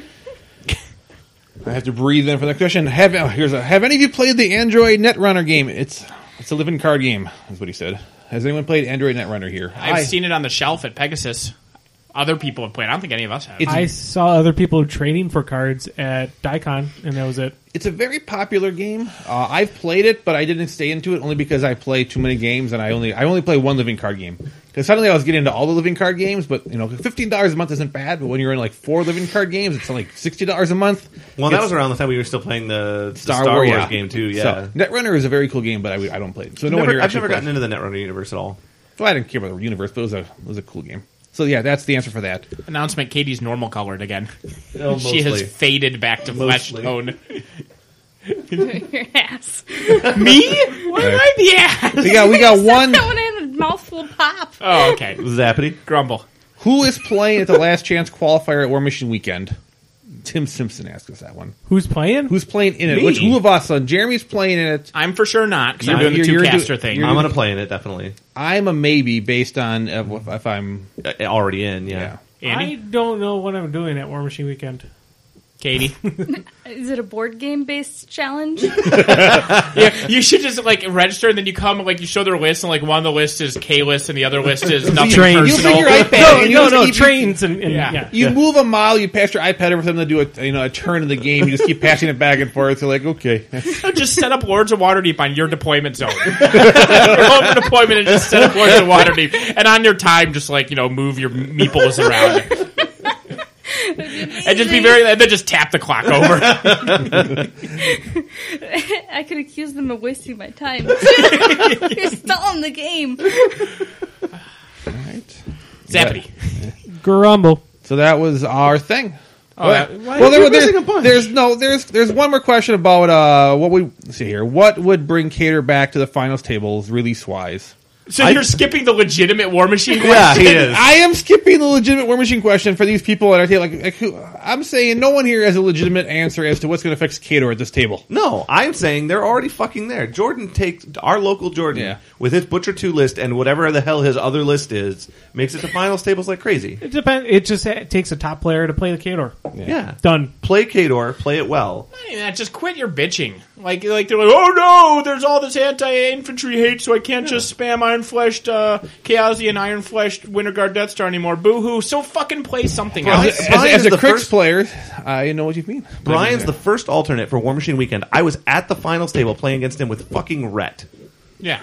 I have to breathe in for the question. Have any of you played the Android Netrunner game? It's a living card game, is what he said. Has anyone played Android Netrunner here? I've seen it on the shelf at Pegasus. other people have played. I don't think any of us have. It's- I saw other people trading for cards at Daikon, and that was it. It's a very popular game. I've played it, but I didn't stay into it only because I play too many games, and I only play one living card game. Because suddenly I was getting into all the living card games, but $15 a month isn't bad. But when you're in like 4 living card games, it's only $60 a month. Well, that was around the time we were still playing the Star Wars, Wars game too. Yeah, So, Netrunner is a very cool game, but I don't play it. So no one here I've actually never gotten plays. into the Netrunner universe at all. Well, I didn't care about the universe, but it was a cool game. So yeah, that's the answer for that. Announcement: Katie's normal colored again. Oh, She has mostly. faded back to flesh Mostly. tone. Your ass. Me? What am I the ass? We got one. That one had a mouthful of pop. Oh, okay. Zappity. Grumble. Who is playing at the Last Chance qualifier at War Machine Weekend? Tim Simpson asked us that one. Who's playing? Who's playing in it? Me. Who of us? Jeremy's playing in it. I'm for sure not because I'm You're- doing the you're- two-caster you're thing. I'm going to play in it definitely. I'm a maybe based on if I'm. Already in. Yeah. Yeah. I Andy? don't know what I'm doing at War Machine Weekend. Katie? Is it a board game based challenge? Yeah, you should just like register and then you come like you show their list and like one of the lists is K list and the other list is nothing Train. You personal. bring your iPad. and you just keep- trains and Yeah. yeah. You move a mile, you pass your iPad over for them to do a turn in the game. You just keep passing it back and forth. You're like, okay. Just set up Lords of Waterdeep on your deployment zone. Go to deployment and just set up Lords of Waterdeep. And on your time, just like, move your meeples around. And just be and then just tap the clock over. I could accuse them of wasting my time. You're still in the game. All right. Zappity. Grumble. So that was our thing. Oh, Well, there's one more question about let's see here. What would bring Cater back to the finals tables release wise? So you're skipping the legitimate War Machine question? Yeah, he is. I am skipping the legitimate War Machine question for these people that are I'm saying no one here has a legitimate answer as to what's going to fix Cater at this table. No, I'm saying they're already fucking there. Jordan takes our local Jordan Yeah. with his Butcher 2 list and whatever the hell his other list is, makes it to finals tables like crazy. It depends. It just takes a top player to play the Kador. Yeah. Done. Play Kador, play it well. Just quit your bitching. Like they're like, oh no, there's all this anti-infantry hate, so I can't just spam Iron-Fleshed Chaosian Iron-Fleshed Winterguard Death Star anymore. Boo-hoo. So fucking play something else. Brian As is a the Crix first- player, I know what you mean. Brian's the first alternate for War Machine Weekend. I was at the finals table playing against him with fucking Rhett. Yeah.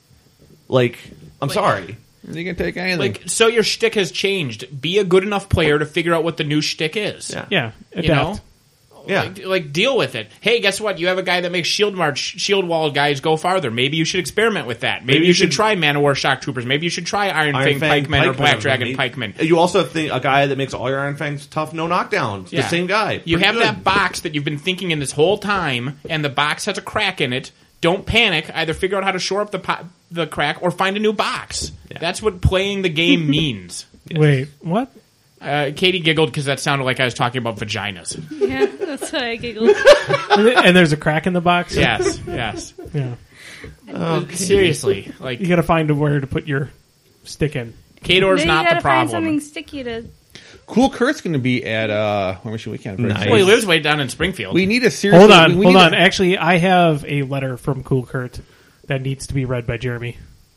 Like, I'm sorry. You can take anything. Like, so your shtick has changed. Be a good enough player to figure out what the new shtick is. Yeah. Yeah. Adapt. You know? Yeah. Like, deal with it. Hey, guess what? You have a guy that makes shield wall guys go farther. Maybe you should experiment with that. Maybe you should try Man of War Shock Troopers. Maybe you should try Iron Fang Pikemen or Black Dragon Pikemen. You also have a guy that makes all your Iron Fangs tough, no knockdowns. Yeah. The same guy. You Pretty have good. that box that you've been thinking in this whole time, and the box has a crack in it. Don't panic. Either figure out how to shore up the crack or find a new box. Yeah. That's what playing the game means. Wait, what? Katie giggled because that sounded like I was talking about vaginas. Yeah, that's why I giggled. And there's a crack in the box? Yes, yes. Yeah. Seriously, like You gotta find where to put your stick in. Kador's Then not you gotta the find something problem. sticky to. Cool Kurt's going to be at War Machine Weekend. Nice. Well, he lives way down in Springfield. We need a serious. Hold on, we hold need on. a- Actually, I have a letter from Cool Kurt that needs to be read by Jeremy.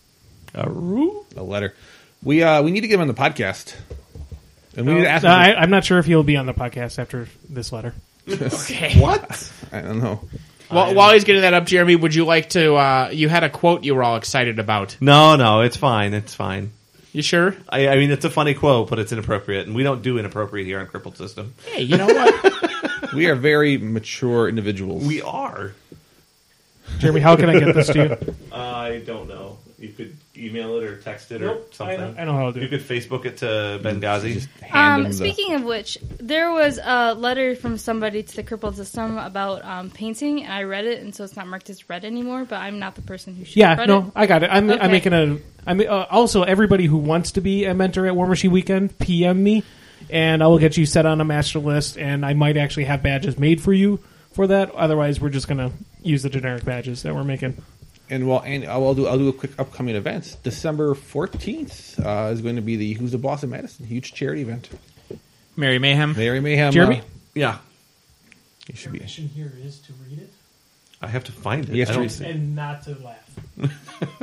a letter. We need to get him on the podcast, and we need to ask him. I'm not sure if he'll be on the podcast after this letter. Okay. What? I don't know. While he's getting that up, Jeremy, would you like to? You had a quote you were all excited about. No, it's fine. It's fine. You sure? I mean, it's a funny quote, but it's inappropriate, and we don't do inappropriate here on Crippled System. Hey, you know what? We are very mature individuals. We are. Jeremy, how can I get this to you? I don't know. You could email it or text it or something. I know how to do You it. could Facebook it to Benghazi. Hand him the- Speaking of which, there was a letter from somebody to the Crippled System about painting, and I read it, and so it's not marked as read anymore. But I'm not the person who should Yeah, have read no, it. I got it. I'm Okay. making a. I'm also everybody who wants to be a mentor at War Machine Weekend, PM me, and I will get you set on a master list. And I might actually have badges made for you for that. Otherwise, we're just gonna use the generic badges that we're making. And I'll do a quick upcoming event. December 14th is going to be the Who's the Boss of Madison, huge charity event. Mary Mayhem. Mary Mayhem. Jeremy? Yeah. You should be. here is to read it I have to find it. Yes, I don't Teresa. and not to laugh. All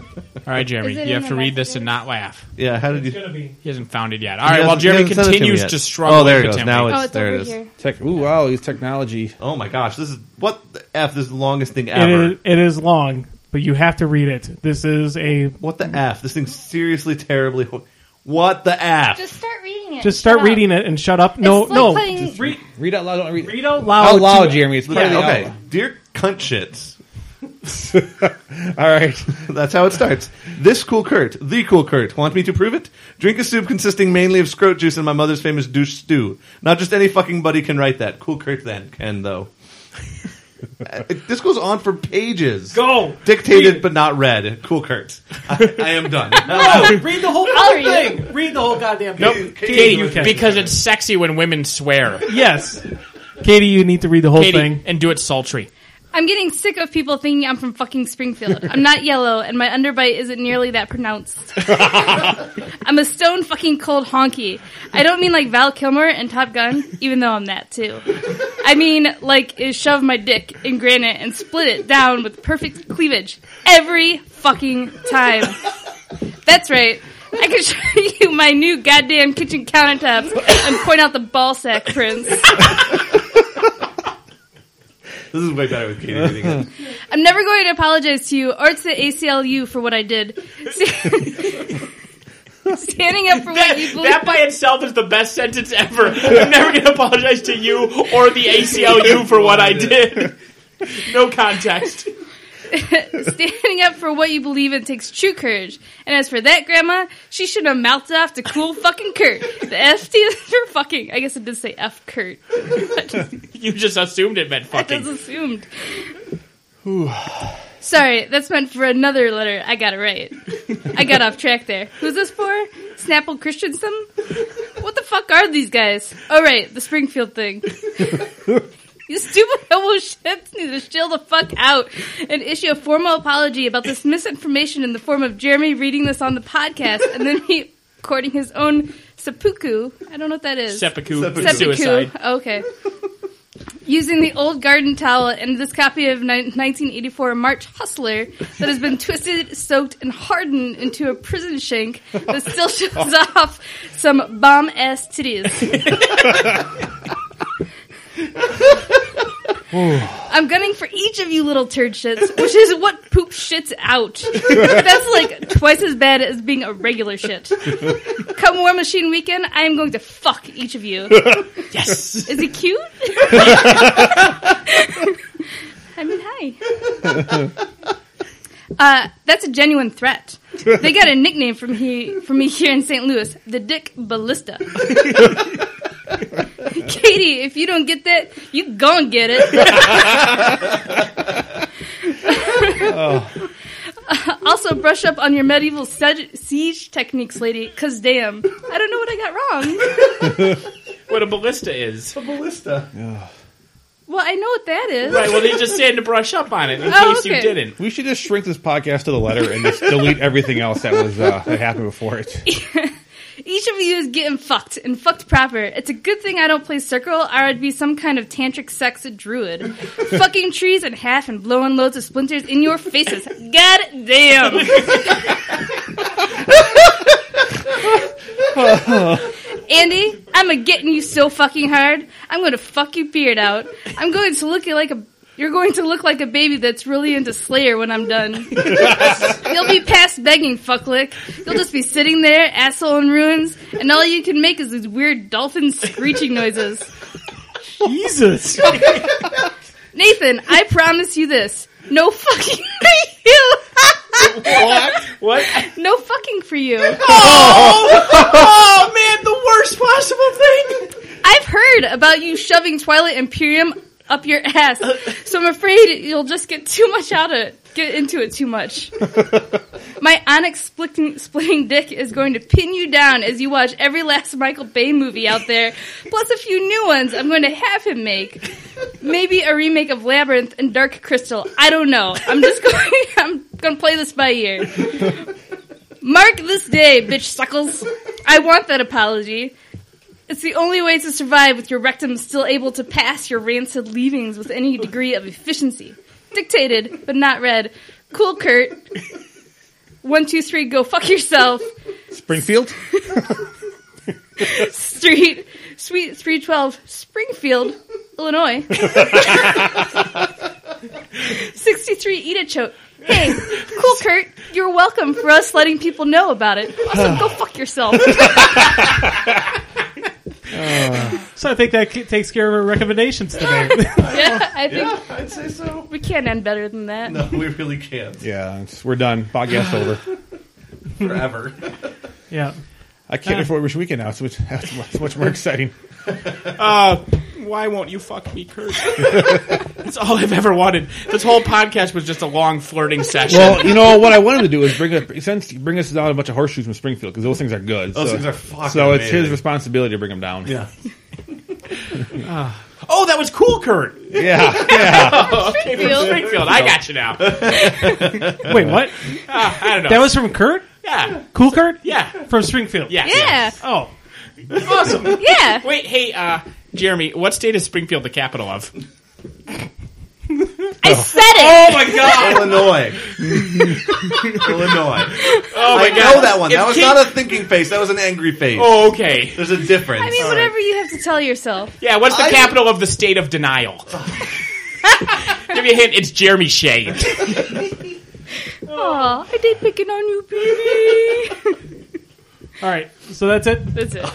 All right, Jeremy, Is it you in have to the read this messages? and not laugh. Yeah, how did It's you? gonna be. He hasn't found it yet. All right, while He Jeremy hasn't sent it to me continues yet. to struggle. Oh, there it goes. impotently. Now Oh, it's it's there. over It is. here. Ooh, wow, these technology. Oh my gosh, this is what the f? This is the longest thing ever. It is long, but you have to read it. This is a. What the f? This thing's seriously terribly. What the f? Just start reading it. Just start Shut up. reading it and shut up. No, It's like no. putting- Just read, Read out loud. Don't read. read out loud. Out loud, to- Jeremy. It's part of the Okay, out. dear cunt shits. All right. That's how it starts. This cool Kurt, the cool Kurt, want me to prove it? Drink a soup consisting mainly of scrote juice and my mother's famous douche stew. Not just any fucking buddy can write that. Cool Kurt then can though. This goes on for pages. Go. Dictated but not read. Cool Kurt. I am done. Read the whole I'll fucking read thing. Read the whole goddamn thing. Nope, Katie, Katie, you can. because it's sexy when women swear. Yes. Katie, you need to read the whole Katie, thing. and do it sultry. I'm getting sick of people thinking I'm from fucking Springfield. I'm not yellow, and my underbite isn't nearly that pronounced. I'm a stone fucking cold honky. I don't mean like Val Kilmer and Top Gun, even though I'm that too. I mean like is shove my dick in granite and split it down with perfect cleavage every fucking time. That's right. I can show you my new goddamn kitchen countertops and point out the ball sack prints. This is way better with Katie reading it. I'm never going to apologize to you or to the ACLU for what I did. Standing up for what you believe. That by itself is the best sentence ever. I'm never going to apologize to you or the ACLU for what I did. No context. Standing up for what you believe in takes true courage. And as for that grandma, she should have mouthed off to cool fucking Kurt. The F stands for fucking. I guess it did say F Kurt. You just assumed it meant That fucking. was assumed. Sorry, that's meant for another letter. I got it right. I got off track there. Who's this for? Snapple Christensen? What the fuck are these guys? Oh, right, the Springfield thing. You stupid homo shits need to chill the fuck out and issue a formal apology about this misinformation in the form of Jeremy reading this on the podcast and then me recording his own seppuku. I don't know what that is. Seppuku. Seppuku. Suicide. Okay. Using the old garden towel and this copy of 1984 March Hustler that has been twisted, soaked, and hardened into a prison shank that still shows off some bomb-ass titties. I'm gunning for each of you little turd shits, which is what poop shits out. That's like twice as bad as being a regular shit. Come War Machine Weekend, I am going to fuck each of you. Yes. Is he cute? I mean, hi. That's a genuine threat. They got a nickname from me here in St. Louis, the Dick Ballista. Katie, if you don't get that, you gon' get it. Also, brush up on your medieval siege techniques, lady, cause damn, I don't know what I got wrong. What a ballista is. Ballista. Well, I know what that is. Right, well, they just said to brush up on it in Oh, case you okay. didn't. We should just shrink this podcast to the letter and just delete everything else that was that happened before it. Each of you is getting fucked, and fucked proper. It's a good thing I don't play Circle, or I'd be some kind of tantric sex druid. Fucking trees in half and blowing loads of splinters in your faces. God damn! Andy, I'm getting you so fucking hard. I'm going to fuck your beard out. I'm going to look like a... You're going to look like a baby that's really into Slayer when I'm done. You'll be past begging, fucklick. You'll just be sitting there, asshole in ruins, and all you can make is these weird dolphin screeching noises. Jesus. Nathan, I promise you this. No fucking for you. What? No fucking for you. Oh, man, the worst possible thing. I've heard about you shoving Twilight Imperium up your ass, so I'm afraid you'll just get too much out of it. Get into it too much. My onyx splitting dick is going to pin you down as you watch every last Michael Bay movie out there, plus a few new ones I'm going to have him make. Maybe a remake of Labyrinth and Dark Crystal. I don't know. I'm going to play this by ear. Mark this day, bitch suckles. I want that apology. It's the only way to survive with your rectum still able to pass your rancid leavings with any degree of efficiency. Dictated, but not read. Cool Kurt. 1, 2, 3, go fuck yourself. Springfield. Street 312, Springfield, Illinois. 63, eat a choke. Hey, cool, Kurt. You're welcome for us letting people know about it. Also, go fuck yourself. So I think that takes care of our recommendations today. Yeah, I think Yeah, I'd say so. we can't end better than that. No, we really can't. Yeah, we're done. Podcast over. Forever. Yeah. I can't wait for Wish Weekend now. It's much more exciting. Why won't you fuck me, Kurt? That's all I've ever wanted. This whole podcast was just a long flirting session. Well, you know what I want him to do is bring us down a bunch of horseshoes from Springfield because those things are good. Those things are fucking So it's amazing. his responsibility to bring them down. Yeah. Oh, that was cool, Kurt. Yeah. Okay, from Springfield. I got you now. Wait, what? I don't know. That was from Kurt? yeah. Cool Kurt? Yeah. From Springfield? Yeah. Yeah, Oh. Awesome. yeah. Wait, hey, Jeremy, what state is Springfield the capital of? I said it. Oh my god! Illinois. Illinois. Oh my I god! know that one. It's That was King- not a thinking face. That was an angry face. Oh, okay. There's a difference. I mean, whatever you have to tell yourself. Yeah, what's the capital of the state of denial? Give you a hint. It's Jeremy Shea. Aw, I did picking on you, baby. All right. So that's it. That's it.